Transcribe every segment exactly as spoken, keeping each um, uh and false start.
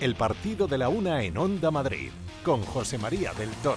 el partido de la una en Onda Madrid, con José María del Toro.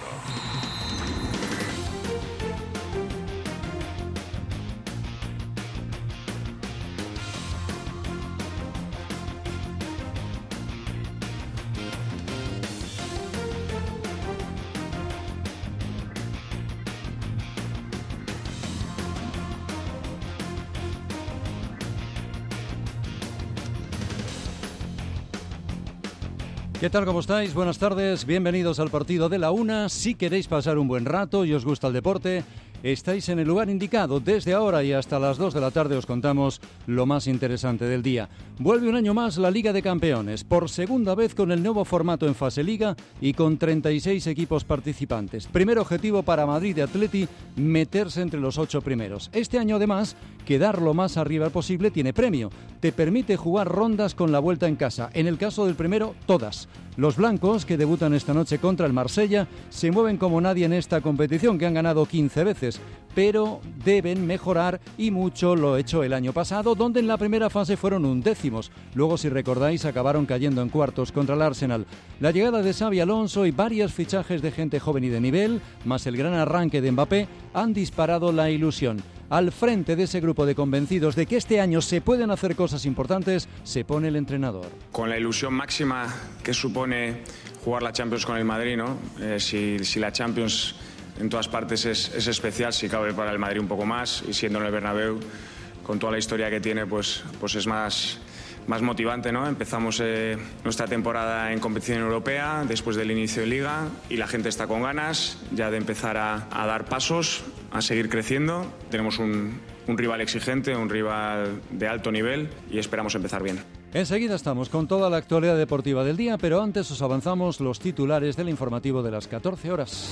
¿Qué tal? ¿Cómo estáis? Buenas tardes, bienvenidos al partido de la una. Si queréis pasar un buen rato y os gusta el deporte, estáis en el lugar indicado. Desde ahora y hasta las dos de la tarde os contamos lo más interesante del día. Vuelve un año más la Liga de Campeones, por segunda vez con el nuevo formato en fase Liga y con treinta y seis equipos participantes. Primer objetivo para Madrid de Atleti, meterse entre los ocho primeros. Este año además, quedar lo más arriba posible tiene premio. Te permite jugar rondas con la vuelta en casa. En el caso del primero, todas. Los blancos, que debutan esta noche contra el Marsella, se mueven como nadie en esta competición, que han ganado quince veces, pero deben mejorar y mucho lo hecho el año pasado, donde en la primera fase fueron undécimos. Luego, si recordáis, acabaron cayendo en cuartos contra el Arsenal. La llegada de Xabi Alonso y varios fichajes de gente joven y de nivel, más el gran arranque de Mbappé, han disparado la ilusión. Al frente de ese grupo de convencidos de que este año se pueden hacer cosas importantes, se pone el entrenador. Con la ilusión máxima que supone jugar la Champions con el Madrid, ¿no? Eh, si, si la Champions en todas partes es, es especial, si cabe para el Madrid un poco más, y siendo en el Bernabéu, con toda la historia que tiene, pues, pues es más... más motivante, ¿no? Empezamos eh, nuestra temporada en competición europea después del inicio de Liga y la gente está con ganas ya de empezar a, a dar pasos, a seguir creciendo. Tenemos un, un rival exigente, un rival de alto nivel y esperamos empezar bien. Enseguida estamos con toda la actualidad deportiva del día, pero antes os avanzamos los titulares del informativo de las catorce horas.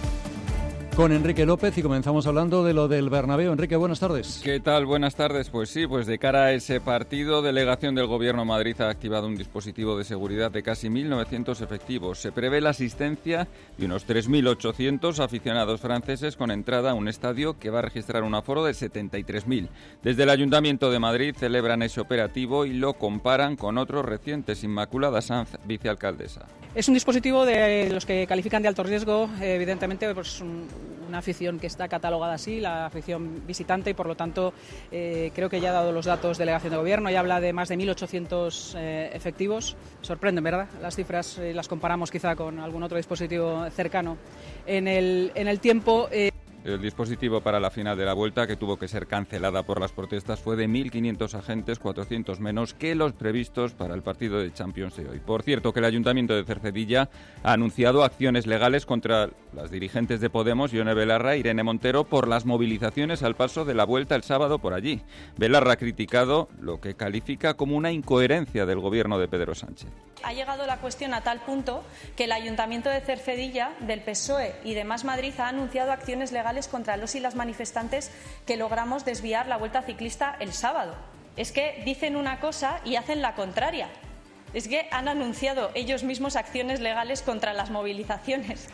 Con Enrique López y comenzamos hablando de lo del Bernabéu. Enrique, buenas tardes. ¿Qué tal? Buenas tardes. Pues sí, pues de cara a ese partido, delegación del Gobierno de Madrid ha activado un dispositivo de seguridad de casi mil novecientos efectivos. Se prevé la asistencia de unos tres mil ochocientos aficionados franceses con entrada a un estadio que va a registrar un aforo de setenta y tres mil. Desde el Ayuntamiento de Madrid celebran ese operativo y lo comparan con otros recientes. Inmaculada Sanz, vicealcaldesa. Es un dispositivo de los que califican de alto riesgo, evidentemente, pues un, una afición que está catalogada así, la afición visitante, y por lo tanto eh, creo que ya ha dado los datos delegación de gobierno, ya habla de más de mil ochocientos eh, efectivos. Sorprenden, ¿verdad? Las cifras eh, las comparamos quizá con algún otro dispositivo cercano en el, en el tiempo. Eh, El dispositivo para la final de la Vuelta, que tuvo que ser cancelada por las protestas, fue de mil quinientos agentes, cuatrocientos menos que los previstos para el partido de Champions de hoy. Por cierto, que el Ayuntamiento de Cercedilla ha anunciado acciones legales contra las dirigentes de Podemos, Ione Belarra e Irene Montero, por las movilizaciones al paso de la Vuelta el sábado por allí. Belarra ha criticado lo que califica como una incoherencia del gobierno de Pedro Sánchez. Ha llegado la cuestión a tal punto que el Ayuntamiento de Cercedilla, del P S O E y de Más Madrid ha anunciado acciones legales contra los y las manifestantes que logramos desviar la Vuelta Ciclista el sábado. Es que dicen una cosa y hacen la contraria. Es que han anunciado ellos mismos acciones legales contra las movilizaciones.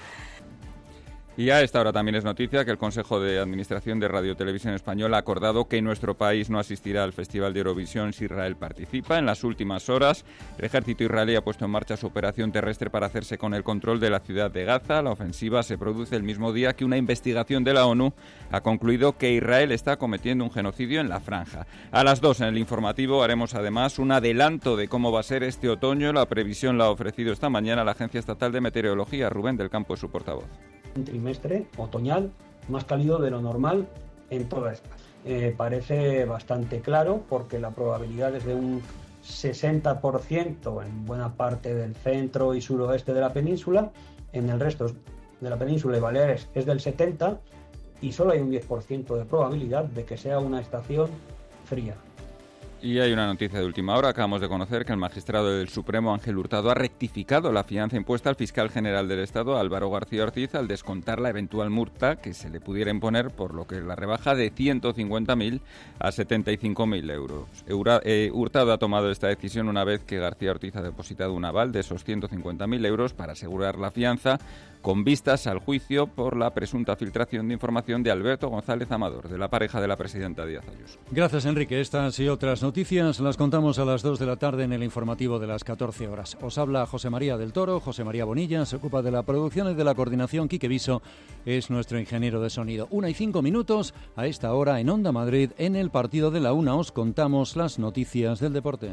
Y a esta hora también es noticia que el Consejo de Administración de Radio Televisión Española ha acordado que nuestro país no asistirá al Festival de Eurovisión si Israel participa. En las últimas horas, el ejército israelí ha puesto en marcha su operación terrestre para hacerse con el control de la ciudad de Gaza. La ofensiva se produce el mismo día que una investigación de la ONU ha concluido que Israel está cometiendo un genocidio en la franja. A las dos en el informativo haremos además un adelanto de cómo va a ser este otoño. La previsión la ha ofrecido esta mañana la Agencia Estatal de Meteorología. Rubén del Campo es su portavoz. Un trimestre otoñal más cálido de lo normal en toda España. Eh, parece bastante claro porque la probabilidad es de un sesenta por ciento en buena parte del centro y suroeste de la península, en el resto de la península y Baleares es del setenta por ciento y solo hay un diez por ciento de probabilidad de que sea una estación fría. Y hay una noticia de última hora. Acabamos de conocer que el magistrado del Supremo, Ángel Hurtado, ha rectificado la fianza impuesta al fiscal general del Estado, Álvaro García Ortiz, al descontar la eventual multa que se le pudiera imponer, por lo que la rebaja de ciento cincuenta mil a setenta y cinco mil euros. Hurtado ha tomado esta decisión una vez que García Ortiz ha depositado un aval de esos ciento cincuenta mil euros para asegurar la fianza, con vistas al juicio por la presunta filtración de información de Alberto González Amador, de la pareja de la presidenta Díaz Ayuso. Gracias, Enrique. Estas y otras noticias noticias las contamos a las dos de la tarde en el informativo de las catorce horas. Os habla José María del Toro, José María Bonilla, se ocupa de la producción y de la coordinación. Quique Viso es nuestro ingeniero de sonido. Una y cinco minutos a esta hora en Onda Madrid, en el partido de la una os contamos las noticias del deporte.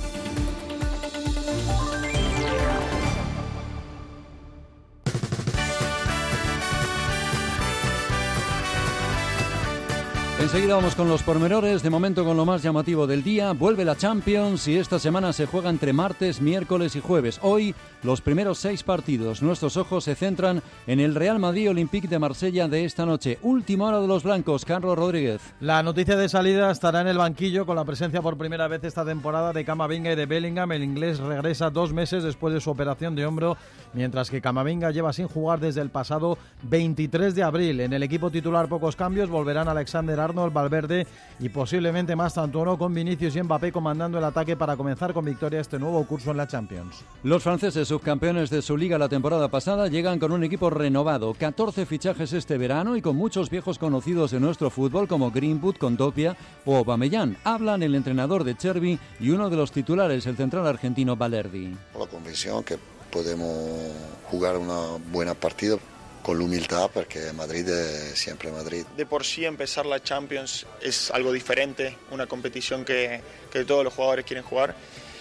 Enseguida vamos con los pormenores, de momento con lo más llamativo del día. Vuelve la Champions y esta semana se juega entre martes, miércoles y jueves. Hoy, los primeros seis partidos. Nuestros ojos se centran en el Real Madrid Olympique de Marsella de esta noche. Última hora de los blancos, Carlos Rodríguez. La noticia de salida estará en el banquillo con la presencia por primera vez esta temporada de Camavinga y de Bellingham. El inglés regresa dos meses después de su operación de hombro, mientras que Camavinga lleva sin jugar desde el pasado veintitrés de abril. En el equipo titular pocos cambios, volverán Alexander Arnold, Valverde y posiblemente más Tantuono, con Vinicius y Mbappé comandando el ataque para comenzar con victoria este nuevo curso en la Champions. Los franceses, subcampeones de su liga la temporada pasada, llegan con un equipo renovado, catorce fichajes este verano y con muchos viejos conocidos de nuestro fútbol como Greenwood, Kondogbia o Aubameyang. Hablan el entrenador de Chervi y uno de los titulares, el central argentino Balerdi. La convicción que podemos jugar una buena partida con la humildad, porque Madrid es siempre Madrid. De por sí empezar la Champions es algo diferente, una competición que, que todos los jugadores quieren jugar,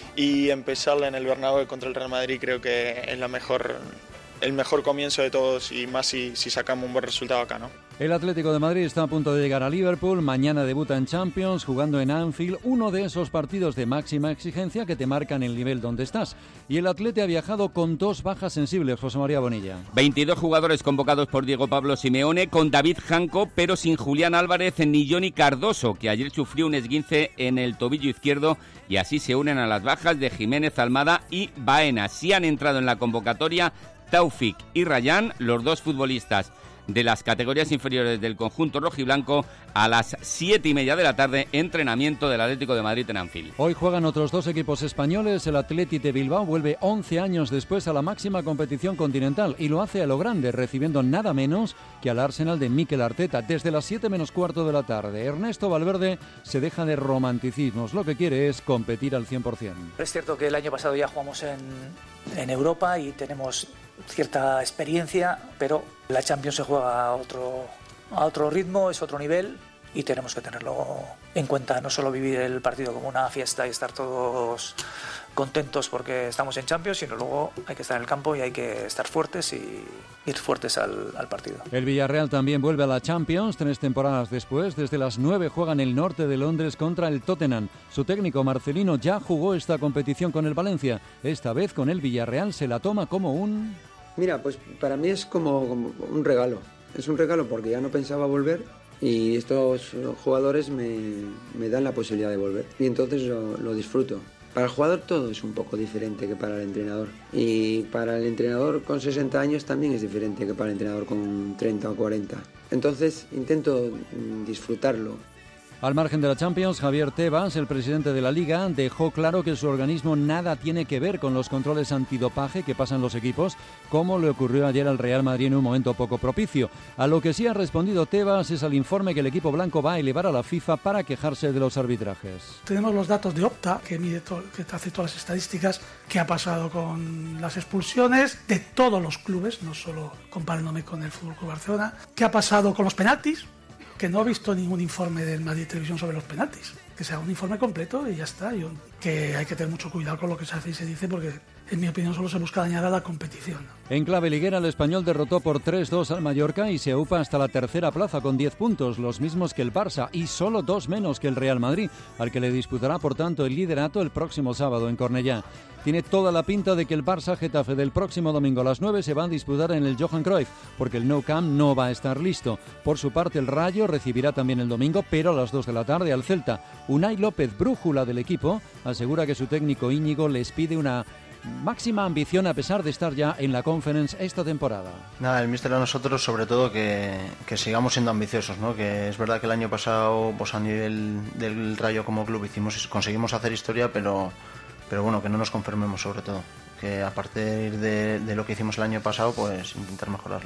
y empezarla en el Bernabéu contra el Real Madrid creo que es la mejor, el mejor comienzo de todos, y más si, si sacamos un buen resultado acá, ¿no? El Atlético de Madrid está a punto de llegar a Liverpool, mañana debuta en Champions jugando en Anfield, uno de esos partidos de máxima exigencia que te marcan el nivel donde estás. Y el Atleti ha viajado con dos bajas sensibles, José María Bonilla. veintidós jugadores convocados por Diego Pablo Simeone, con David Janco, pero sin Julián Álvarez ni Johnny Cardoso, que ayer sufrió un esguince en el tobillo izquierdo, y así se unen a las bajas de Jiménez, Almada y Baena. Sí han entrado en la convocatoria Taufik y Rayán, los dos futbolistas de las categorías inferiores del conjunto rojiblanco, a las siete y media de la tarde, entrenamiento del Atlético de Madrid en Anfield. Hoy juegan otros dos equipos españoles. El Athletic de Bilbao vuelve once años después a la máxima competición continental y lo hace a lo grande, recibiendo nada menos que al Arsenal de Mikel Arteta desde las siete menos cuarto de la tarde. Ernesto Valverde se deja de romanticismos, lo que quiere es competir al cien por ciento. Es cierto que el año pasado ya jugamos en, en Europa y tenemos cierta experiencia, pero la Champions se juega a otro, a otro ritmo, es otro nivel y tenemos que tenerlo en cuenta, no solo vivir el partido como una fiesta y estar todos contentos porque estamos en Champions, sino luego hay que estar en el campo y hay que estar fuertes y ir fuertes al, al partido. El Villarreal también vuelve a la Champions, tres temporadas después. Desde las nueve juega en el norte de Londres contra el Tottenham. Su técnico Marcelino ya jugó esta competición con el Valencia. Esta vez con el Villarreal se la toma como un... Mira, pues para mí es como, como un regalo. Es un regalo porque ya no pensaba volver y estos jugadores me, me dan la posibilidad de volver. Y entonces lo, lo disfruto. Para el jugador todo es un poco diferente que para el entrenador. Y para el entrenador con sesenta años también es diferente que para el entrenador con treinta o cuarenta. Entonces intento disfrutarlo. Al margen de la Champions, Javier Tebas, el presidente de la Liga, dejó claro que su organismo nada tiene que ver con los controles antidopaje que pasan los equipos, como le ocurrió ayer al Real Madrid en un momento poco propicio. A lo que sí ha respondido Tebas es al informe que el equipo blanco va a elevar a la FIFA para quejarse de los arbitrajes. Tenemos los datos de Opta, que mide todo, que hace todas las estadísticas, qué ha pasado con las expulsiones de todos los clubes, no solo comparándome con el F C Barcelona, qué ha pasado con los penaltis, que no he visto ningún informe del Madrid Televisión sobre los penaltis, que sea un informe completo y ya está. Yo, que hay que tener mucho cuidado con lo que se hace y se dice porque, en mi opinión, solo se busca dañar a la competición. En clave liguera, el Español derrotó por tres dos al Mallorca y se aupa hasta la tercera plaza con diez puntos, los mismos que el Barça y solo dos menos que el Real Madrid, al que le disputará por tanto el liderato el próximo sábado en Cornellá. Tiene toda la pinta de que el Barça-Getafe del próximo domingo a las nueve se va a disputar en el Johan Cruyff, porque el Nou Camp no va a estar listo. Por su parte, el Rayo recibirá también el domingo, pero a las dos de la tarde al Celta. Unai López, brújula del equipo, asegura que su técnico Íñigo les pide una máxima ambición a pesar de estar ya en la Conference esta temporada. Nada, el míster a nosotros sobre todo que, que sigamos siendo ambiciosos, ¿no? Que es verdad que el año pasado pues a nivel del Rayo como club hicimos conseguimos hacer historia, pero pero bueno, que no nos conformemos sobre todo, que a partir de, de lo que hicimos el año pasado pues intentar mejorarlo.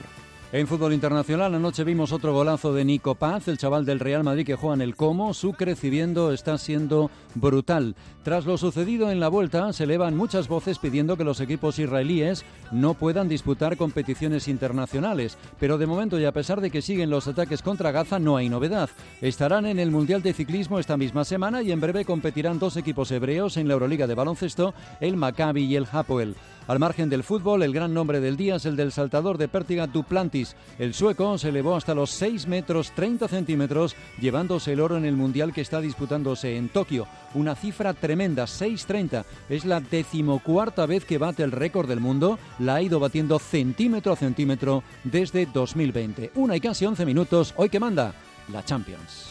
En fútbol internacional, anoche vimos otro golazo de Nico Paz, el chaval del Real Madrid que juega en el Como. Su crecimiento está siendo brutal. Tras lo sucedido en la Vuelta, se elevan muchas voces pidiendo que los equipos israelíes no puedan disputar competiciones internacionales. Pero de momento, y a pesar de que siguen los ataques contra Gaza, no hay novedad. Estarán en el Mundial de Ciclismo esta misma semana y en breve competirán dos equipos hebreos en la Euroliga de baloncesto, el Maccabi y el Hapoel. Al margen del fútbol, el gran nombre del día es el del saltador de pértiga Duplantis. El sueco se elevó hasta los seis metros treinta centímetros, llevándose el oro en el Mundial que está disputándose en Tokio. Una cifra tremenda, seis treinta. Es la decimocuarta vez que bate el récord del mundo. La ha ido batiendo centímetro a centímetro desde dos mil veinte. Una y casi once minutos. Hoy que manda la Champions.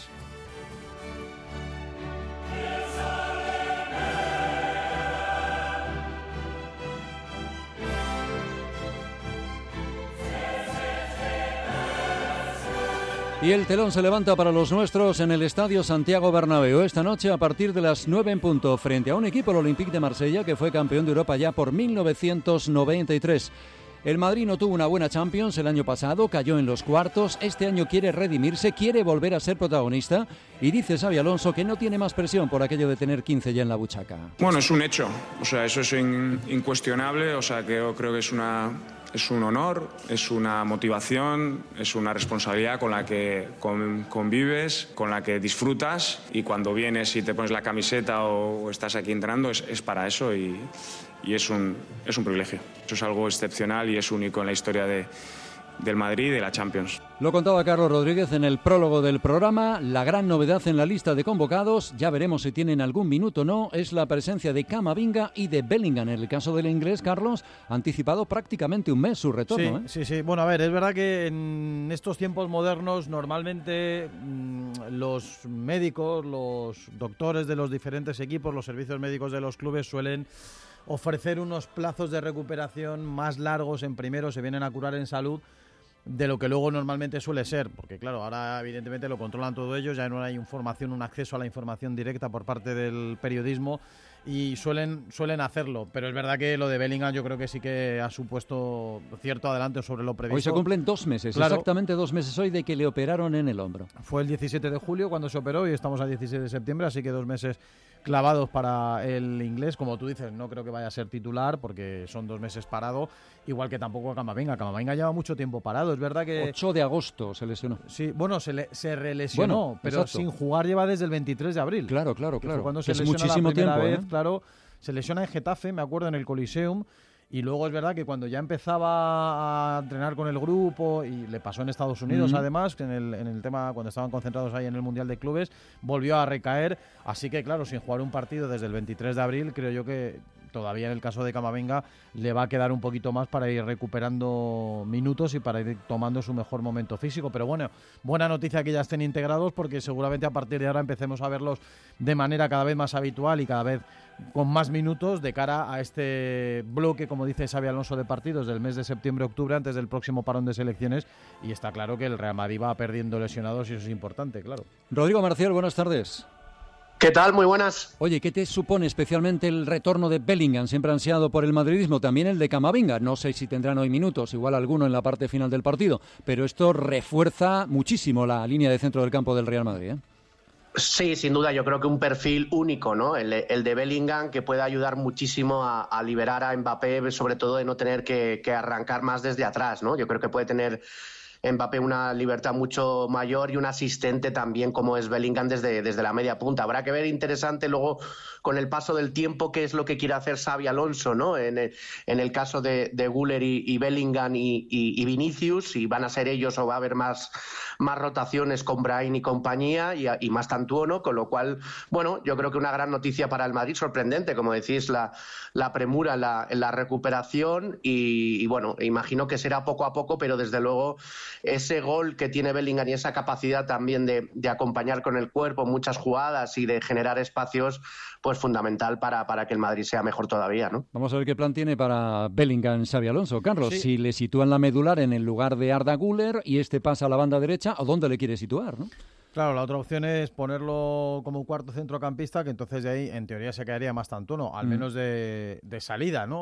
Y el telón se levanta para los nuestros en el Estadio Santiago Bernabéu esta noche a partir de las nueve en punto frente a un equipo, el Olympique de Marsella, que fue campeón de Europa ya por mil novecientos noventa y tres. El Madrid no tuvo una buena Champions el año pasado, cayó en los cuartos, este año quiere redimirse, quiere volver a ser protagonista y dice Xabi Alonso que no tiene más presión por aquello de tener quince ya en la buchaca. Bueno, es un hecho, o sea, eso es in, incuestionable, o sea, que yo creo que es una... Es un honor, es una motivación, es una responsabilidad con la que convives, con la que disfrutas, y cuando vienes y te pones la camiseta o estás aquí entrenando es, es para eso y, y es, un, es un privilegio. Eso es algo excepcional y es único en la historia de, del Madrid y de la Champions. Lo contaba Carlos Rodríguez en el prólogo del programa. La gran novedad en la lista de convocados, ya veremos si tienen algún minuto o no, es la presencia de Camavinga y de Bellingham. En el caso del inglés, Carlos, ha anticipado prácticamente un mes su retorno. Sí, ¿eh? sí, sí. Bueno, a ver, es verdad que en estos tiempos modernos normalmente mmm, los médicos, los doctores de los diferentes equipos, los servicios médicos de los clubes suelen ofrecer unos plazos de recuperación más largos. En primero se vienen a curar en salud de lo que luego normalmente suele ser, porque claro, ahora evidentemente lo controlan todo ellos, ya no hay información, un acceso a la información directa por parte del periodismo y suelen suelen hacerlo, pero es verdad que lo de Bellingham yo creo que sí que ha supuesto cierto adelanto sobre lo previsto. Hoy se cumplen dos meses, claro, exactamente dos meses hoy de que le operaron en el hombro. Fue el diecisiete de julio cuando se operó y estamos a dieciséis de septiembre, así que dos meses clavados para el inglés. Como tú dices, no creo que vaya a ser titular porque son dos meses parado, igual que tampoco a Camavinga. Camavinga lleva mucho tiempo parado, es verdad que... ocho de agosto se lesionó. Sí, bueno, se, le, se relesionó, bueno, pero exacto, sin jugar lleva desde el veintitrés de abril. Claro, claro, claro. Cuando se es lesiona muchísimo la primera tiempo, vez, ¿eh? Claro, se lesiona en Getafe, me acuerdo, en el Coliseum. Y luego es verdad que cuando ya empezaba a entrenar con el grupo, y le pasó en Estados Unidos uh-huh. además, en el, en el tema cuando estaban concentrados ahí en el Mundial de Clubes, volvió a recaer. Así que claro, sin jugar un partido desde el veintitrés de abril, creo yo que todavía en el caso de Camavinga le va a quedar un poquito más para ir recuperando minutos y para ir tomando su mejor momento físico. Pero bueno, buena noticia que ya estén integrados, porque seguramente a partir de ahora empecemos a verlos de manera cada vez más habitual y cada vez con más minutos de cara a este bloque, como dice Xabi Alonso, de partidos del mes de septiembre-octubre antes del próximo parón de selecciones, y está claro que el Real Madrid va perdiendo lesionados y eso es importante, claro. Rodrigo Marcial, buenas tardes. ¿Qué tal? Muy buenas. Oye, ¿qué te supone especialmente el retorno de Bellingham, siempre ansiado por el madridismo? También el de Camavinga, no sé si tendrán hoy minutos, igual alguno en la parte final del partido, pero esto refuerza muchísimo la línea de centro del campo del Real Madrid, ¿eh? Sí, sin duda, yo creo que un perfil único, ¿no? El, el de Bellingham, que puede ayudar muchísimo a, a liberar a Mbappé, sobre todo de no tener que, que arrancar más desde atrás, ¿no? Yo creo que puede tener Mbappé una libertad mucho mayor y un asistente también como es Bellingham desde, desde la media punta. Habrá que ver interesante luego con el paso del tiempo qué es lo que quiere hacer Xabi Alonso, ¿no? En el, en el caso de, de Güler y, y Bellingham y, y, y Vinicius, si van a ser ellos o va a haber más, más rotaciones con Brahim y compañía y, y más Tantuono, con lo cual, bueno, yo creo que una gran noticia para el Madrid, sorprendente, como decís, la, la premura en la, en la recuperación y, y bueno, imagino que será poco a poco, pero desde luego ese gol que tiene Bellingham y esa capacidad también de, de acompañar con el cuerpo muchas jugadas y de generar espacios, pues fundamental para, para que el Madrid sea mejor todavía, ¿no? Vamos a ver qué plan tiene para Bellingham Xabi Alonso. Carlos, sí. Si le sitúan la medular en el lugar de Arda Güler y este pasa a la banda derecha, ¿a dónde le quiere situar, no? Claro, la otra opción es ponerlo como un cuarto centrocampista, que entonces de ahí en teoría se quedaría más Tantuono, al mm. menos de, de salida, ¿no?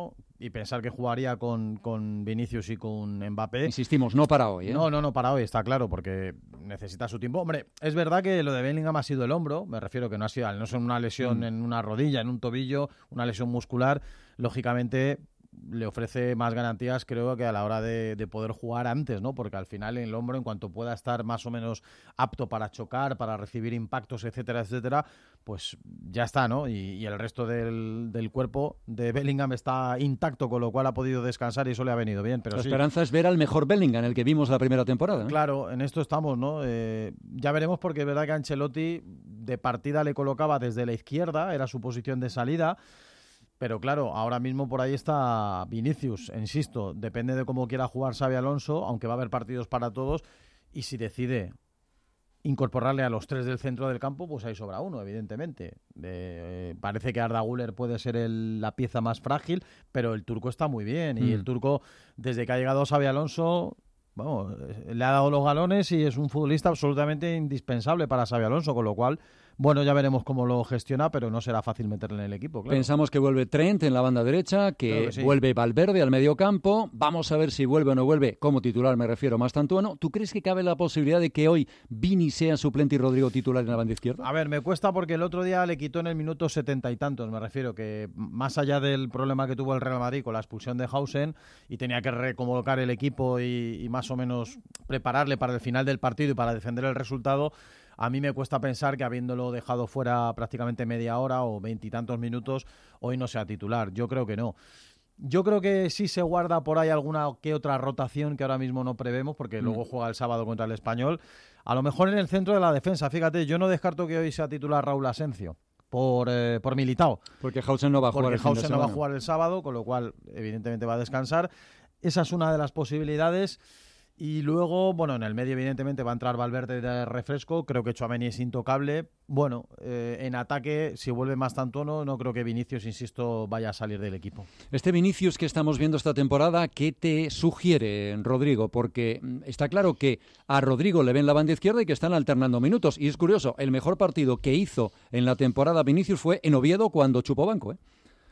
y pensar que jugaría con, con Vinicius y con Mbappé. Insistimos, no para hoy, ¿eh? No, no, no para hoy, está claro, porque necesita su tiempo. Hombre, es verdad que lo de Bellingham ha sido el hombro, me refiero que no ha sido, no es una lesión mm. en una rodilla, en un tobillo, una lesión muscular, lógicamente le ofrece más garantías, creo, que a la hora de, de poder jugar antes, ¿no? Porque al final en el hombro, en cuanto pueda estar más o menos apto para chocar, para recibir impactos, etcétera, etcétera, pues ya está, ¿no? Y, y el resto del, del cuerpo de Bellingham está intacto, con lo cual ha podido descansar y eso le ha venido bien. Pero la sí, esperanza es ver al mejor Bellingham, el que vimos la primera temporada, ¿no? Claro, en esto estamos, ¿no? Eh, ya veremos, porque es verdad que Ancelotti de partida le colocaba desde la izquierda, era su posición de salida. Pero claro, ahora mismo por ahí está Vinicius, insisto, depende de cómo quiera jugar Xabi Alonso, aunque va a haber partidos para todos, y si decide incorporarle a los tres del centro del campo, pues ahí sobra uno, evidentemente. De, eh, parece que Arda Güler puede ser el, la pieza más frágil, pero el turco está muy bien, y mm. el turco, desde que ha llegado Xabi Alonso, bueno, le ha dado los galones y es un futbolista absolutamente indispensable para Xabi Alonso, con lo cual, bueno, ya veremos cómo lo gestiona, pero no será fácil meterle en el equipo, claro. Pensamos que vuelve Trent en la banda derecha, que, claro que sí. vuelve Valverde al medio campo. Vamos a ver si vuelve o no vuelve, como titular me refiero, Mastantuono. ¿Tú crees que cabe la posibilidad de que hoy Vini sea suplente y Rodrigo titular en la banda izquierda? A ver, me cuesta porque el otro día le quitó en el minuto setenta y tantos, me refiero, que más allá del problema que tuvo el Real Madrid con la expulsión de Hausen y tenía que recolocar el equipo y, y más o menos prepararle para el final del partido y para defender el resultado, a mí me cuesta pensar que habiéndolo dejado fuera prácticamente media hora o veintitantos minutos, hoy no sea titular. Yo creo que no. Yo creo que sí se guarda por ahí alguna que otra rotación que ahora mismo no prevemos, porque mm. luego juega el sábado contra el Español. A lo mejor en el centro de la defensa, fíjate, yo no descarto que hoy sea titular Raúl Asencio por, eh, por Militao. Porque Hausen no va a jugar porque el fin de Hausen semana. no va a jugar el sábado, con lo cual evidentemente va a descansar. Esa es una de las posibilidades. Y luego, bueno, en el medio evidentemente va a entrar Valverde de refresco, creo que Tchouaméni es intocable. Bueno, eh, en ataque, si vuelve Mastantuono, no creo que Vinicius, insisto, vaya a salir del equipo. Este Vinicius que estamos viendo esta temporada, ¿qué te sugiere, Rodrigo? Porque está claro que a Rodrigo le ven la banda izquierda y que están alternando minutos. Y es curioso, el mejor partido que hizo en la temporada Vinicius fue en Oviedo cuando chupó banco, ¿eh?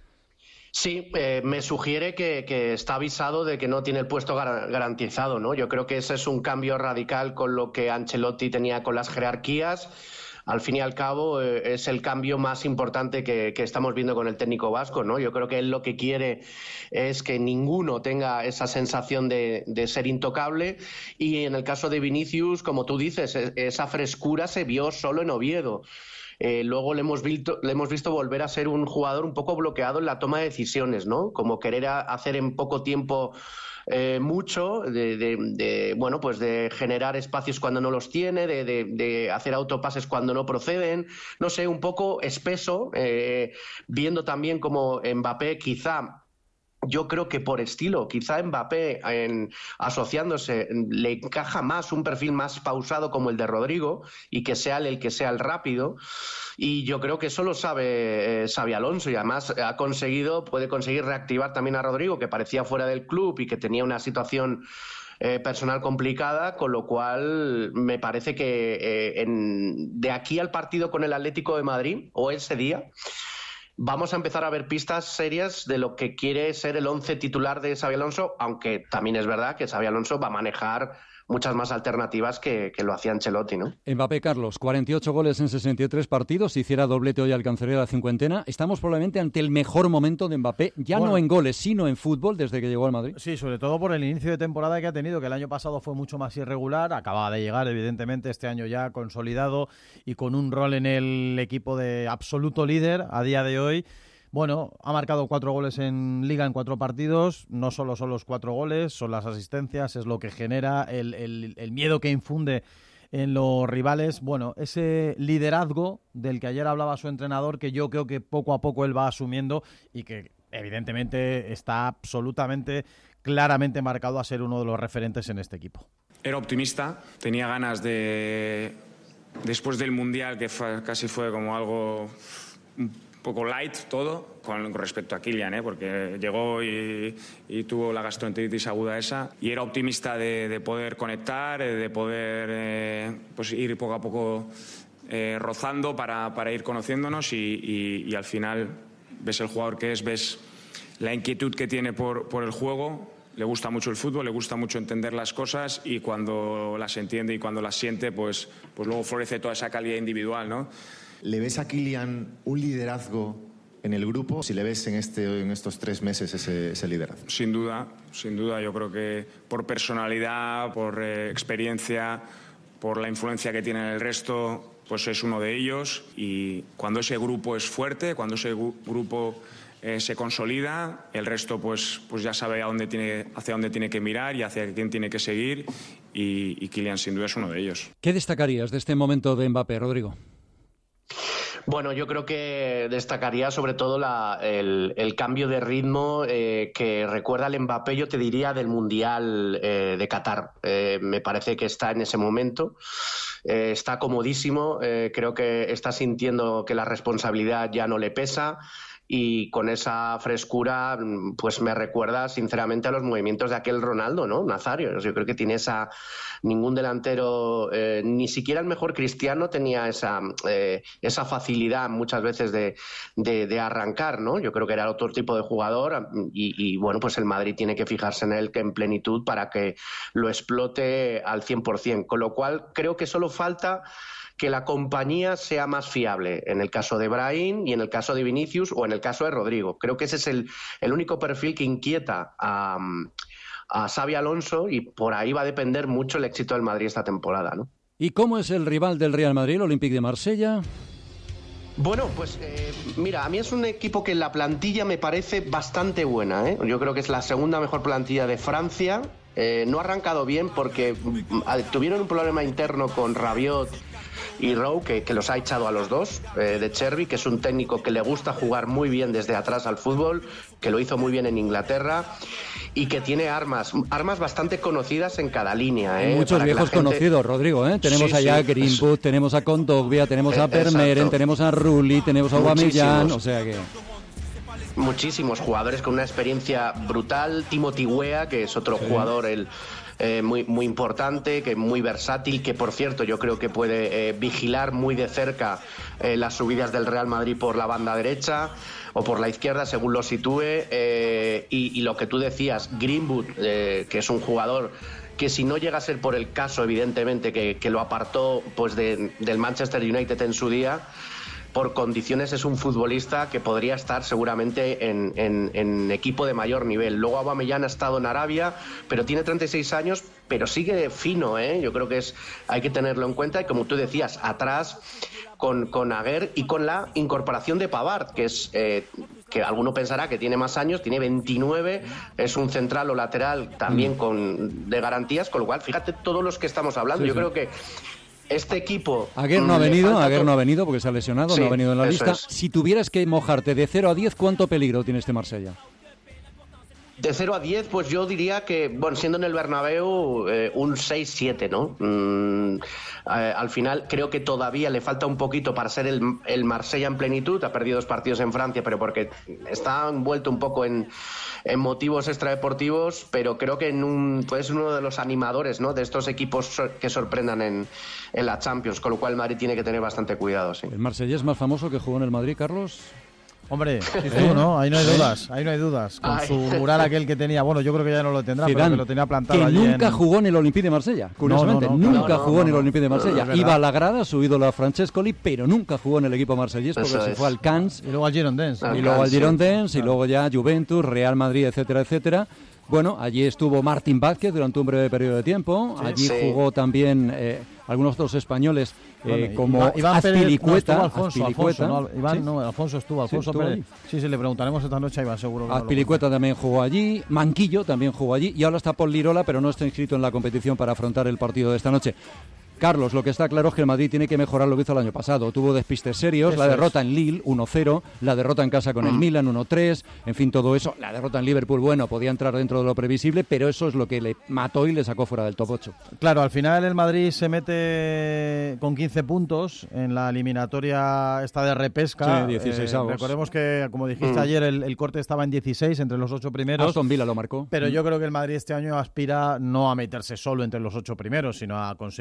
Sí, eh, me sugiere que, que está avisado de que no tiene el puesto gar- garantizado, ¿no? Yo creo que ese es un cambio radical con lo que Ancelotti tenía con las jerarquías. Al fin y al cabo, eh, es el cambio más importante que, que estamos viendo con el técnico vasco, ¿no? Yo creo que él lo que quiere es que ninguno tenga esa sensación de, de ser intocable, y en el caso de Vinicius, como tú dices, esa frescura se vio solo en Oviedo. Eh, luego le hemos, visto, le hemos visto volver a ser un jugador un poco bloqueado en la toma de decisiones, ¿no? Como querer a, hacer en poco tiempo eh, mucho, de, de, de, bueno, pues de generar espacios cuando no los tiene, de, de, de hacer autopases cuando no proceden, no sé, un poco espeso, eh, viendo también como Mbappé quizá... Yo creo que por estilo, quizá Mbappé en, asociándose le encaja más un perfil más pausado como el de Rodrigo, y que sea el que sea el rápido, y yo creo que eso lo sabe eh, Xabi Alonso, y además ha conseguido, puede conseguir reactivar también a Rodrigo, que parecía fuera del club y que tenía una situación eh, personal complicada, con lo cual me parece que eh, en, de aquí al partido con el Atlético de Madrid, o ese día, vamos a empezar a ver pistas serias de lo que quiere ser el once titular de Xabi Alonso, aunque también es verdad que Xabi Alonso va a manejar muchas más alternativas que, que lo hacía Ancelotti, ¿no? Mbappé, Carlos, cuarenta y ocho goles en sesenta y tres partidos. Si hiciera doblete hoy alcanzaría la cincuentena. Estamos probablemente ante el mejor momento de Mbappé, ya bueno, no en goles, sino en fútbol, desde que llegó al Madrid. Sí, sobre todo por el inicio de temporada que ha tenido, que el año pasado fue mucho más irregular. Acababa de llegar, evidentemente, este año ya consolidado y con un rol en el equipo de absoluto líder a día de hoy. Bueno, ha marcado cuatro goles en Liga en cuatro partidos. No solo son los cuatro goles, son las asistencias, es lo que genera, el, el, el miedo que infunde en los rivales. Bueno, ese liderazgo del que ayer hablaba su entrenador, que yo creo que poco a poco él va asumiendo y que evidentemente está absolutamente, claramente marcado a ser uno de los referentes en este equipo. Era optimista, tenía ganas de, después del Mundial, que fue, casi fue como algo... poco light todo con respecto a Kylian, ¿eh? Porque llegó y, y tuvo la gastroenteritis aguda esa, y era optimista de, de poder conectar, de poder eh, pues ir poco a poco eh, rozando para, para ir conociéndonos y, y, y al final ves el jugador que es, ves la inquietud que tiene por, por el juego. Le gusta mucho el fútbol, le gusta mucho entender las cosas y cuando las entiende y cuando las siente, pues, pues luego florece toda esa calidad individual, ¿no? ¿Le ves a Kylian un liderazgo en el grupo? Si le ves en, este, en estos tres meses ese, ese liderazgo. Sin duda, sin duda. Yo creo que por personalidad, por eh, experiencia, por la influencia que tiene en el resto, pues es uno de ellos. Y cuando ese grupo es fuerte, cuando ese gu- grupo... Eh, se consolida, el resto pues, pues ya sabe a dónde tiene, hacia dónde tiene que mirar y hacia quién tiene que seguir y, y Kylian sin duda es uno de ellos. ¿Qué destacarías de este momento de Mbappé, Rodrigo? Bueno, yo creo que destacaría sobre todo la, el, el cambio de ritmo eh, que recuerda al Mbappé, yo te diría, del Mundial eh, de Qatar. Eh, me parece que está en ese momento, eh, está comodísimo, eh, creo que está sintiendo que la responsabilidad ya no le pesa. Y con esa frescura, pues me recuerda sinceramente a los movimientos de aquel Ronaldo, ¿no? Nazario. Yo creo que tiene esa... Ningún delantero, eh, ni siquiera el mejor Cristiano tenía esa, eh, esa facilidad muchas veces de, de, de arrancar, ¿no? Yo creo que era otro tipo de jugador y, y bueno, pues el Madrid tiene que fijarse en él en plenitud para que lo explote al cien por ciento. Con lo cual creo que solo falta que la compañía sea más fiable, en el caso de Brahim y en el caso de Vinicius o en el caso de Rodrigo. Creo que ese es el, el único perfil que inquieta a, a Xabi Alonso y por ahí va a depender mucho el éxito del Madrid esta temporada, ¿no? ¿Y cómo es el rival del Real Madrid, el Olympique de Marsella? Bueno, pues eh, mira, a mí es un equipo que en la plantilla me parece bastante buena, ¿eh? Yo creo que es la segunda mejor plantilla de Francia. Eh, no ha arrancado bien porque mm, tuvieron un problema interno con Rabiot y Rowe, que, que los ha echado a los dos, eh, de Chervi, que es un técnico que le gusta jugar muy bien desde atrás al fútbol, que lo hizo muy bien en Inglaterra y que tiene armas, armas bastante conocidas en cada línea. ¿eh? Muchos Para viejos gente... conocidos, Rodrigo, ¿eh? Tenemos sí, allá sí, a Greenwood, es... tenemos a Kondogbia, tenemos a Exacto. Vermeeren, tenemos a Rulli, tenemos a Aubameyang, o sea que... Muchísimos jugadores con una experiencia brutal. Timothy Weah, que es otro sí. jugador el, eh, muy, muy importante, que muy versátil, que por cierto yo creo que puede eh, vigilar muy de cerca eh, las subidas del Real Madrid por la banda derecha o por la izquierda, según lo sitúe. Eh, y, y lo que tú decías, Greenwood, eh, que es un jugador que si no llega a ser por el caso, evidentemente, que, que lo apartó pues de, del Manchester United en su día, por condiciones es un futbolista que podría estar seguramente en, en, en equipo de mayor nivel. Luego Aubameyang ha estado en Arabia, pero tiene treinta y seis años, pero sigue fino, ¿eh? Yo creo que es hay que tenerlo en cuenta y como tú decías, atrás con, con Aguer y con la incorporación de Pavard, que es... Eh, que alguno pensará que tiene más años, tiene veintinueve, es un central o lateral también con de garantías, con lo cual, fíjate todos los que estamos hablando. Sí, Yo sí. creo que este equipo... Aguer no ha venido, Aguer no ha venido porque se ha lesionado, sí, no ha venido en la lista. Es. Si tuvieras que mojarte de cero a diez, ¿cuánto peligro tiene este Marsella? De cero a diez, pues yo diría que, bueno, siendo en el Bernabéu, eh, un seis siete, ¿no? Mm, eh, al final creo que todavía le falta un poquito para ser el, el Marsella en plenitud. Ha perdido dos partidos en Francia, pero porque está envuelto un poco en, en motivos extradeportivos, pero creo que en un, puede ser uno de los animadores, ¿no?, de estos equipos que sorprendan en, en la Champions, con lo cual el Madrid tiene que tener bastante cuidado, sí. ¿El Marsella es más famoso que jugó en el Madrid, Carlos? Hombre, tú, ¿no? Ahí no hay dudas, ahí no hay dudas. Con Ay. su mural aquel que tenía, bueno, yo creo que ya no lo tendrá, Zidane, pero que lo tenía plantado que allí nunca en... jugó en el Olympique de Marsella, curiosamente, no, no, no, nunca no, jugó no, en el no, Olympique de Marsella. no, Iba a la grada, su ídolo a Francescoli, pero nunca jugó en el equipo marsellés porque Eso se es. fue al Cannes. Y luego al Girondins. Y luego al Girondins, y luego ya Juventus, Real Madrid, etcétera, etcétera. Bueno, allí estuvo Martín Vázquez durante un breve periodo de tiempo. Sí, allí sí. jugó también eh, algunos otros españoles eh, bueno, como Iván Azpilicueta. No, Alfonso, Azpilicueta. Alfonso, no, Iván, ¿Sí? no, Alfonso estuvo, Alfonso sí, Pérez. Sí, sí, le preguntaremos esta noche a Iván, seguro que Azpilicueta no también jugó allí, Manquillo también jugó allí y ahora está Paul Lirola, pero no está inscrito en la competición para afrontar el partido de esta noche. Carlos, lo que está claro es que el Madrid tiene que mejorar lo que hizo el año pasado. Tuvo despistes serios, eso la derrota es. en Lille uno cero, la derrota en casa con mm. el Milan uno tres, en fin, todo eso. La derrota en Liverpool, bueno, podía entrar dentro de lo previsible, pero eso es lo que le mató y le sacó fuera del top ocho. Claro, al final el Madrid se mete con quince puntos en la eliminatoria esta de repesca. Sí, dieciséis avos. Eh, recordemos que, como dijiste mm. ayer, el, el corte estaba en dieciséis, entre los ocho primeros. Aston Villa lo marcó. Pero mm. yo creo que el Madrid este año aspira no a meterse solo entre los ocho primeros, sino a conseguir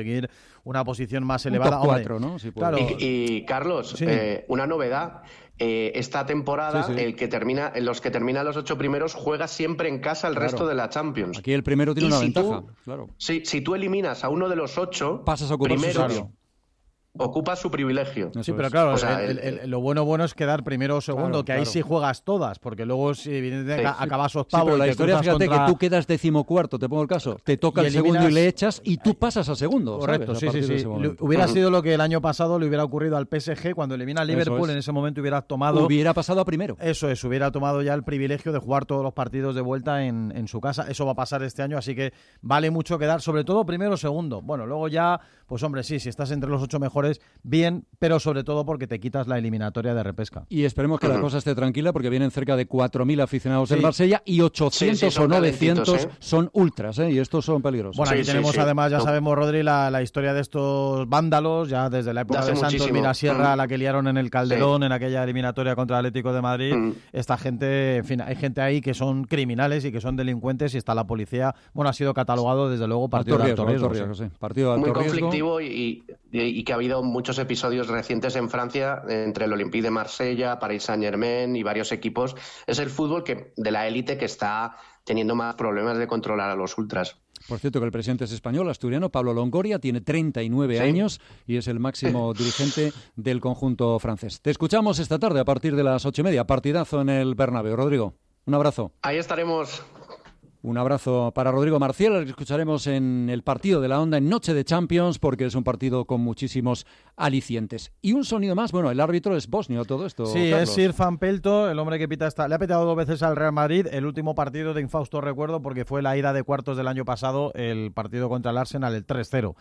una posición más elevada. Un top cuatro, ¿no? Si claro. y, y Carlos, sí. eh, una novedad. Eh, esta temporada, sí, sí. el que termina, los que terminan los ocho primeros juega siempre en casa el claro. resto de la Champions. Aquí el primero tiene y una si ventaja. Tú, claro. si, si tú eliminas a uno de los ocho, pasas a ocupar primeros, su ocupa su privilegio. Sí, pero claro, o sea, el, el, el, lo bueno bueno es quedar primero o segundo, claro, que ahí claro. sí juegas todas, porque luego si evidentemente sí, acabas octavo. Sí, pero la y historia, fíjate contra... que tú quedas decimocuarto, te pongo el caso, te toca y el eliminas... segundo y le echas y tú pasas a segundo. Correcto, ¿sabes? sí, sí, sí. Hubiera uh-huh. sido lo que el año pasado le hubiera ocurrido al P S G cuando elimina a Liverpool, en ese momento hubiera tomado... Hubiera pasado a primero. Eso es, hubiera tomado ya el privilegio de jugar todos los partidos de vuelta en, en su casa. Eso va a pasar este año, así que vale mucho quedar, sobre todo primero o segundo. Bueno, luego ya, pues hombre, sí, si estás entre los ocho mejores, bien, pero sobre todo porque te quitas la eliminatoria de repesca. Y esperemos que uh-huh. la cosa esté tranquila porque vienen cerca de cuatro mil aficionados sí. del Marsella y ochocientos sí, sí, o novecientos ¿eh? son ultras, ¿eh? Y estos son peligrosos. Bueno, aquí sí, tenemos sí, además, ya no. sabemos, Rodri, la, la historia de estos vándalos, ya desde la época de, de Santos Mirasierra, uh-huh. la que liaron en el Calderón, sí. en aquella eliminatoria contra el Atlético de Madrid. Uh-huh. Esta gente, en fin, hay gente ahí que son criminales y que son delincuentes y está la policía. Bueno, ha sido catalogado desde luego partido de alto riesgo. riesgo sí. Partido de alto Muy riesgo. conflictivo y, y, y que ha habido muchos episodios recientes en Francia entre el Olympique de Marsella, Paris Saint-Germain y varios equipos. Es el fútbol que de la élite que está teniendo más problemas de controlar a los ultras. Por cierto, que el presidente es español, asturiano, Pablo Longoria, tiene treinta y nueve ¿Sí? años y es el máximo dirigente del conjunto francés. Te escuchamos esta tarde a partir de las ocho y media. Partidazo en el Bernabéu. Rodrigo, un abrazo. Ahí estaremos. Un abrazo para Rodrigo Marcial, al que escucharemos en el partido de la Onda en Noche de Champions, porque es un partido con muchísimos alicientes. Y un sonido más, bueno, el árbitro es bosnio, todo esto. Sí, Carlos. es Sir Van Pelto, el hombre que pita esta. Le ha pitado dos veces al Real Madrid, el último partido de infausto recuerdo, porque fue la ida de cuartos del año pasado, el partido contra el Arsenal, el tres cero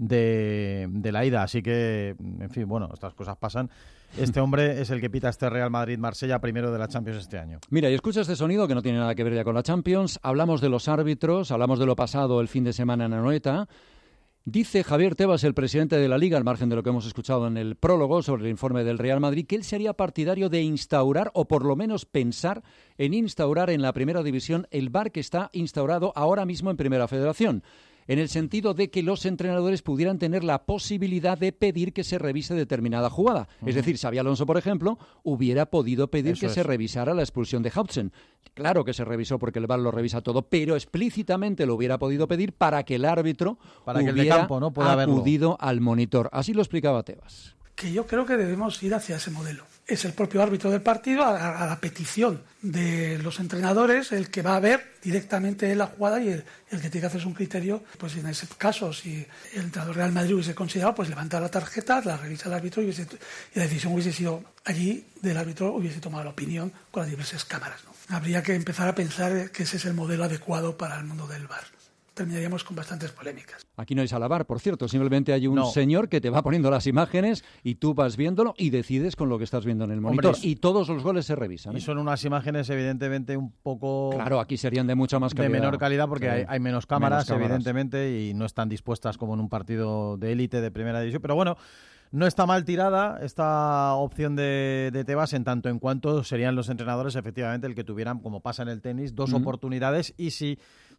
de, de la ida. Así que, en fin, bueno, estas cosas pasan. Este hombre es el que pita este Real Madrid-Marsella primero de la Champions este año. Mira, y escucha este sonido que no tiene nada que ver ya con la Champions. Hablamos de los árbitros, hablamos de lo pasado el fin de semana en Anoeta. Dice Javier Tebas, el presidente de la Liga, al margen de lo que hemos escuchado en el prólogo sobre el informe del Real Madrid, que él sería partidario de instaurar, o por lo menos pensar en instaurar en la Primera División el V A R que está instaurado ahora mismo en Primera Federación, en el sentido de que los entrenadores pudieran tener la posibilidad de pedir que se revise determinada jugada. Uh-huh. Es decir, Xabi Alonso, por ejemplo, hubiera podido pedir Eso que es. se revisara la expulsión de Hautzen. Claro que se revisó porque el V A R lo revisa todo, pero explícitamente lo hubiera podido pedir para que el árbitro para que hubiera el de campo, ¿no? pueda acudido verlo. al monitor. Así lo explicaba Tebas. Que yo creo que debemos ir hacia ese modelo. Es el propio árbitro del partido, a, a la petición de los entrenadores, el que va a ver directamente la jugada y el, el que tiene que hacerse un criterio. Pues en ese caso, si el entrenador Real Madrid hubiese considerado, pues levanta la tarjeta, la revisa el árbitro y, hubiese, y la decisión hubiese sido allí del árbitro, hubiese tomado la opinión con las diversas cámaras, ¿no? Habría que empezar a pensar que ese es el modelo adecuado para el mundo del V A R. Terminaríamos con bastantes polémicas. Aquí no hay sala V A R, por cierto, simplemente hay un no. señor que te va poniendo las imágenes y tú vas viéndolo y decides con lo que estás viendo en el monitor. Hombre, y todos los goles se revisan. Y ¿eh? son unas imágenes evidentemente un poco... Claro, aquí serían de mucha más calidad. De menor calidad porque sí. hay, hay menos, cámaras, menos cámaras, evidentemente, y no están dispuestas como en un partido de élite de primera división. Pero bueno, no está mal tirada esta opción de, de Tebas en tanto en cuanto serían los entrenadores efectivamente el que tuvieran, como pasa en el tenis, dos uh-huh. oportunidades y si...